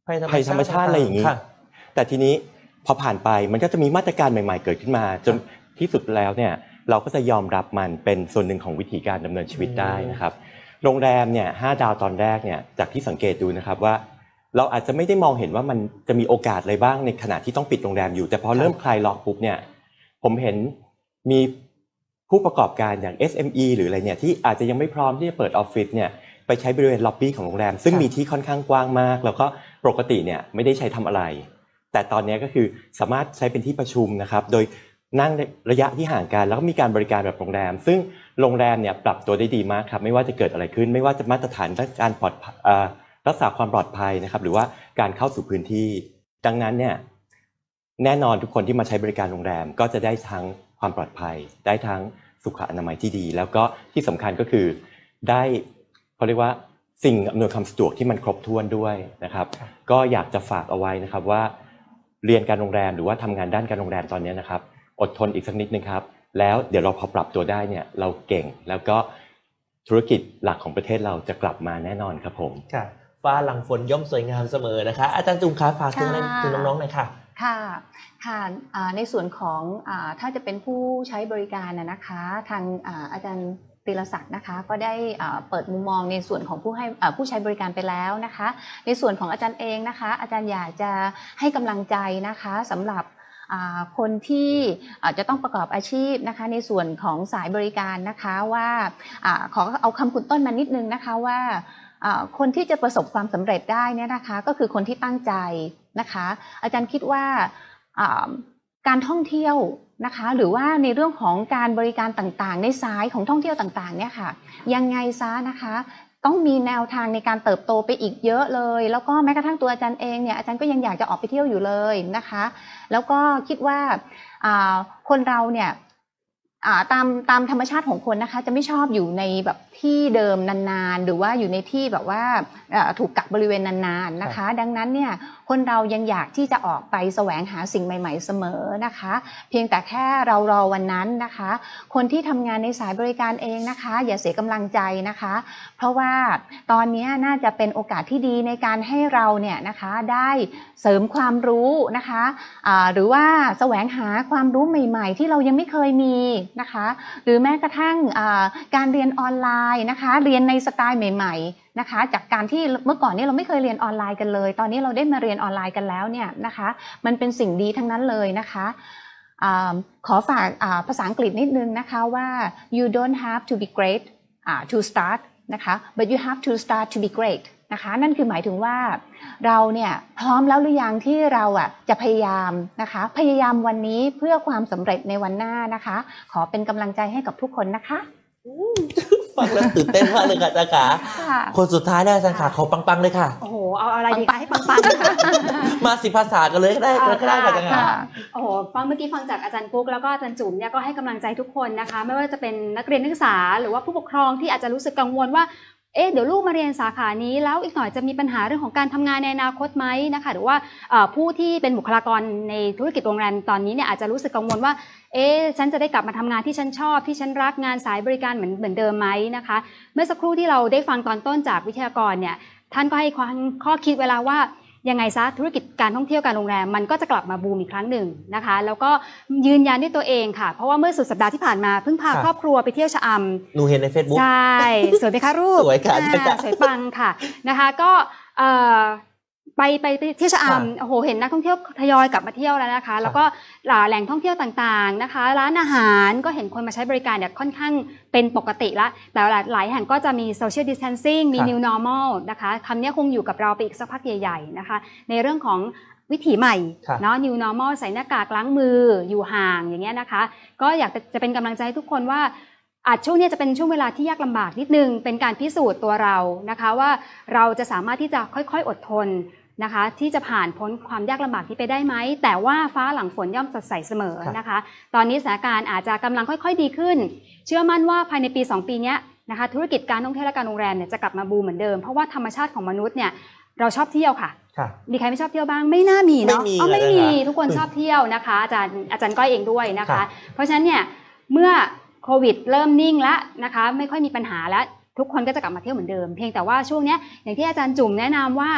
ภัยธรรมชาติอะไรอย่างนี้แต่ทีนี้พอผ่านไปมันก็จะมีมาตรการใหม่ๆเกิดขึ้นมาจนที่สุดแล้วเนี่ยเราก็จะยอมรับมันเป็นส่วนหนึ่งของวิธีการดำเนินชีวิตได้นะครับโรงแรมเนี่ยห้าดาวตอนแรกเนี่ยจากที่สังเกตดูนะครับว่าเราอาจจะไม่ได้มองเห็นว่ามันจะมีโอกาสอะไรบ้างในขณะที่ต้องปิดโรงแรมอยู่แต่พอเริ่มคลายล็อกปุ๊บเนี่ยผมเห็นมีผู้ประกอบการอย่าง เอส เอ็ม อี หรืออะไรเนี่ยที่อาจจะยังไม่พร้อมที่จะเปิดออฟฟิศเนี่ยไปใช้บริเวณล็อบบี้ของโรงแรมซึ่งมีที่ค่อนข้างกว้างมากแล้วก็ปกติเนี่ยไม่ได้ใช้ทำอะไรแต่ตอนนี้ก็คือสามารถใช้เป็นที่ประชุมนะครับโดยนั่งระยะที่ห่างกันแล้วก็มีการบริการแบบโรงแรมซึ่งโรงแรมเนี่ยปรับตัวได้ดีมากครับไม่ว่าจะเกิดอะไรขึ้นไม่ว่าจะมาตรฐานการปลอดรักษาความปลอดภัยนะครับหรือว่าการเข้าสู่พื้นที่ดังนั้นเนี่ยแน่นอนทุกคนที่มาใช้บริการโรงแรมก็จะได้ทั้งความปลอดภัยได้ทั้งสุขอนามัยที่ดีแล้วก็ที่สำคัญก็คือได้เขาเรียกว่าสิ่งอำนวยความสะดวกที่มันครบถ้วนด้วยนะครับก็อยากจะฝากเอาไว้นะครับว่าเรียนการโรงแรมหรือว่าทำงานด้านการโรงแรมตอนนี้นะครับอดทนอีกสักนิดนึงครับแล้วเดี๋ยวเราพอปรับตัวได้เนี่ยเราเก่งแล้วก็ธุรกิจหลักของประเทศเราจะกลับมาแน่นอนครับผมค่ะฟ้าหลังฝนย่อมสวยงามเสมอนะคะอาจารย์จุ๋มคะฝากถึงถึงน้องๆหน่อยค่ะค่ะค่ะในส่วนของถ้าจะเป็นผู้ใช้บริการนะคะทางอาจารย์ตีรศักดิ์นะคะก็ได้เปิดมุมมองในส่วนของผู้ให้ผู้ใช้บริการไปแล้วนะคะในส่วนของอาจารย์เองนะคะอาจารย์อยากจะให้กำลังใจนะคะสำหรับคนที่จะต้องประกอบอาชีพนะคะในส่วนของสายบริการนะคะว่าขอเอาคำคุณต้นมานิดนึงนะคะว่าคนที่จะประสบความสำเร็จได้เนี่ยนะคะก็คือคนที่ตั้งใจนะคะอาจารย์คิดว่าการท่องเที่ยวนะคะหรือว่าในเรื่องของการบริการต่างๆในสายของท่องเที่ยวต่างๆเนี่ยค่ะยังไงซะนะคะต้องมีแนวทางในการเติบโตไปอีกเยอะเลยแล้วก็แม้กระทั่งตัวอาจารย์เองเนี่ยอาจารย์ก็ยังอยากจะออกไปเที่ยวอยู่เลยนะคะแล้วก็คิดว่าคนเราเนี่ยตามตามธรรมชาติของคนนะคะจะไม่ชอบอยู่ในแบบที่เดิมนานๆหรือว่าอยู่ในที่แบบว่าถูกกักบริเวณนานๆนะคะดังนั้นเนี่ยคนเรายังอยากที่จะออกไปแสวงหาสิ่งใหม่ๆเสมอนะคะเพียงแต่แค่เรารอวันนั้นนะคะคนที่ทำงานในสายบริการเองนะคะอย่าเสียกำลังใจนะคะเพราะว่าตอนนี้น่าจะเป็นโอกาสที่ดีในการให้เราเนี่ยนะคะได้เสริมความรู้นะคะหรือว่าแสวงหาความรู้ใหม่ๆที่เรายังไม่เคยมีนะคะหรือแม้กระทั่งการเรียนออนไลน์นะคะเรียนในสไตล์ใหม่ๆนะคะจากการที่เมื่อก่อนนี้เราไม่เคยเรียนออนไลน์กันเลยตอนนี้เราได้มาเรียนออนไลน์กันแล้วเนี่ยนะคะมันเป็นสิ่งดีทั้งนั้นเลยนะคะขอฝากภาษาอังกฤษนิดนึงนะคะว่า you don't have to be great to start นะคะ but you have to start to be great นะคะนั่นคือหมายถึงว่าเราเนี่ยพร้อมแล้วหรือยังที่เราอ่ะจะพยายามนะคะพยายามวันนี้เพื่อความสำเร็จในวันหน้านะคะขอเป็นกำลังใจให้กับทุกคนนะคะฟังแล้วตื่นเต้นมากเลยค่ะอาจารย์ขาคนสุดท้ายได้อาจารย์ขาขอปังๆเลยค่ะโอ้โหเอาอะไรดีคะให้ปังๆนะคะมาสิภาษากันเลยก็ได้ก็ได้ค่ะอาจารย์ขาโอ้โหฟังเมื่อกี้ฟังจากอาจารย์กุ๊กแล้วก็อาจารย์จุ๋มเนี่ยก็ให้กำลังใจทุกคนนะคะไม่ว่าจะเป็นนักเรียนนักศึกษาหรือว่าผู้ปกครองที่อาจจะรู้สึกกังวลว่าเอ๊ะเดี๋ยวลูกมาเรียนสาขานี้แล้วอีกหน่อยจะมีปัญหาเรื่องของการทำงานในอนาคตไหมนะคะหรือว่าผู้ที่เป็นบุคลากรในธุรกิจโรงแรมตอนนี้เนี่ยอาจจะรู้สึกกังวลว่าเอ๊ะฉันจะได้กลับมาทำงานที่ฉันชอบที่ฉันรักงานสายบริการเหมือนเหมือนเดิมไหมนะคะเมื่อสักครู่ที่เราได้ฟังตอนต้นจากวิทยากรเนี่ยท่านก็ให้ข้อคิดเวลาว่ายังไงซะธุรกิจการท่องเที่ยวการโรงแรมมันก็จะกลับมาบูมอีกครั้งหนึ่งนะคะแล้วก็ยืนยันด้วยตัวเองค่ะเพราะว่าเมื่อสุดสัปดาห์ที่ผ่านมาเพิ่งพาครอบครัวไปเที่ยวชะอำหนูเห็นใน Facebook ใช่สวยไหมคะรูปสวยค่ะสวยปังค่ะนะคะก็ไปไปเที่ยวชะอำโอ้โหเห็นนักท่องเที่ยวทยอยกลับมาเที่ยวแล้วนะคะแล้วก็แหล่งท่องเที่ยวต่างๆนะคะร้านอาหารก็เห็นคนมาใช้บริการเนี่ยค่อนข้างเป็นปกติละแต่หลายแห่งก็จะมี social distancing มี new normal นะคะคำนี้คงอยู่กับเราไปอีกสักพักใหญ่ๆนะคะในเรื่องของวิถีใหม่เนาะ new normal ใส่หน้ากากล้างมืออยู่ห่างอย่างเงี้ยนะคะก็อยากจะเป็นกำลังใจให้ทุกคนว่าอาจช่วงนี้จะเป็นช่วงเวลาที่ยากลำบากนิดนึงเป็นการพิสูจน์ตัวเรานะคะว่าเราจะสามารถที่จะค่อยๆอดทนนะคะที่จะผ่านพ้นความยากลำบากที่ไปได้ไหมแต่ว่าฟ้าหลังฝนย่อมสดใสเสมอนะคะตอนนี้สถานการณ์อาจจะกำลังค่อยๆดีขึ้นเชื่อมั่นว่าภายในปีสองปีนี้นะคะธุรกิจการท่องเที่ยวและการโรงแรมเนี่ยจะกลับมาบูมเหมือนเดิมเพราะว่าธรรมชาติของมนุษย์เนี่ยเราชอบเที่ยวค่ะมีใครไม่ชอบเที่ยวบ้างไม่น่ามีเนาะอ๋อไม่มีทุกคนชอบเที่ยวนะคะอาจารย์อาจารย์ก้อยเองด้วยนะคะเพราะฉะนั้นเนี่ยเมื่อโควิดเริ่มนิ่งแล้วนะคะไม่ค่อยมีปัญหาแล้วทุกคนก็จะกลับมาเที่ยวเหมือนเดิมเพียงแต่ว่าช่วงนี้อย่างที่อาจารย์จุ๋มแนะนำว่า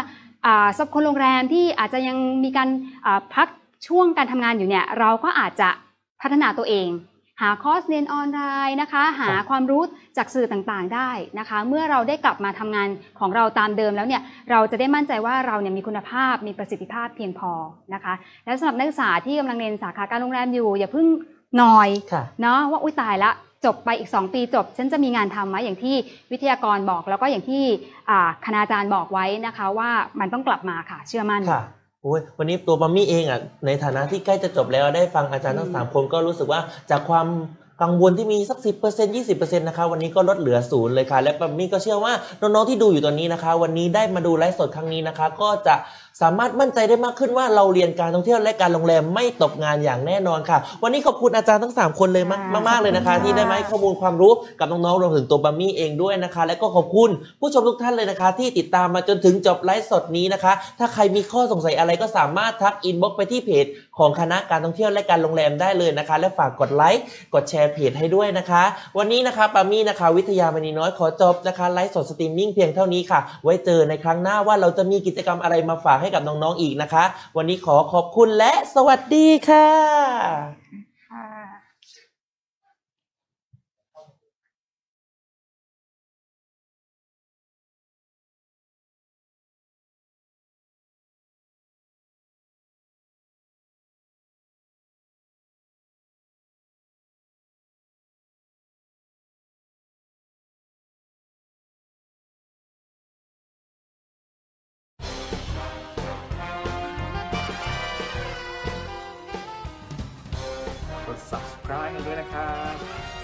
อ่าสำหรับคนโรงแรมที่อาจจะยังมีการอ่าพักช่วงการทำงานอยู่เนี่ยเราก็อาจจะพัฒนาตัวเองหาคอร์สเรียนออนไลน์นะคะหาความรู้จากสื่อต่างๆได้นะคะเมื่อเราได้กลับมาทำงานของเราตามเดิมแล้วเนี่ยเราจะได้มั่นใจว่าเราเนี่ยมีคุณภาพมีประสิทธิภาพเพียงพอนะคะและสำหรับนักศึกษาที่กำลังเรียนสาขาการโรงแรมอยู่อย่าเพิ่งนอยเนาะว่าอุ้ยตายละจบไปอีกสองปีจบฉันจะมีงานทำไหมอย่างที่วิทยากรบอกแล้วก็อย่างที่คณาจารย์บอกไว้นะคะว่ามันต้องกลับมาค่ะเชื่อมั่นโอ้ยวันนี้ตัวปัมมี่เองอ่ะในฐานะที่ใกล้จะจบแล้วได้ฟังอาจารย์ทั้งสามคนก็รู้สึกว่าจากความกังวลที่มีสัก สิบเปอร์เซ็นต์ ยี่สิบเปอร์เซ็นต์ นะคะวันนี้ก็ลดเหลือศูนย์เลยค่ะและปัมมี่ก็เชื่อว่าน้องๆที่ดูอยู่ตอนนี้นะคะวันนี้ได้มาดูไลฟ์สดครั้งนี้นะคะก็จะสามารถมั่นใจได้มากขึ้นว่าเราเรียนการท่องเที่ยวและการโรงแรมไม่ตกงานอย่างแน่นอนค่ะวันนี้ขอบคุณอาจารย์ทั้งสามคนเลยมากๆเลยนะคะที่ได้มาให้ข้อมูลความรู้กับน้องๆรวมถึงตัวปัมมี่เองด้วยนะคะและก็ขอบคุณผู้ชมทุกท่านเลยนะคะที่ติดตามมาจนถึงจบไลฟ์สดนี้นะคะถ้าใครมีข้อสงสัยอะไรก็สามารถทักอินบ็อกซ์ไปที่เพจของคณะการท่องเที่ยวและการโรงแรมได้เลยนะคะและฝากกดไลค์กดแชร์เพจให้ด้วยนะคะวันนี้นะคะปัมมี่นะคะวิทยามณีน้อยขอจบนะคะไลฟ์สดสตรีมมิ่งเพียงเท่านี้ค่ะไว้เจอในครั้งหน้าว่าเราจะมีกิจกรรมอะไรมาฝากให้กับน้องๆอีกนะคะวันนี้ขอขอบคุณและสวัสดีค่ะกด ซับสไครบ์ ให้ด้วยนะครับ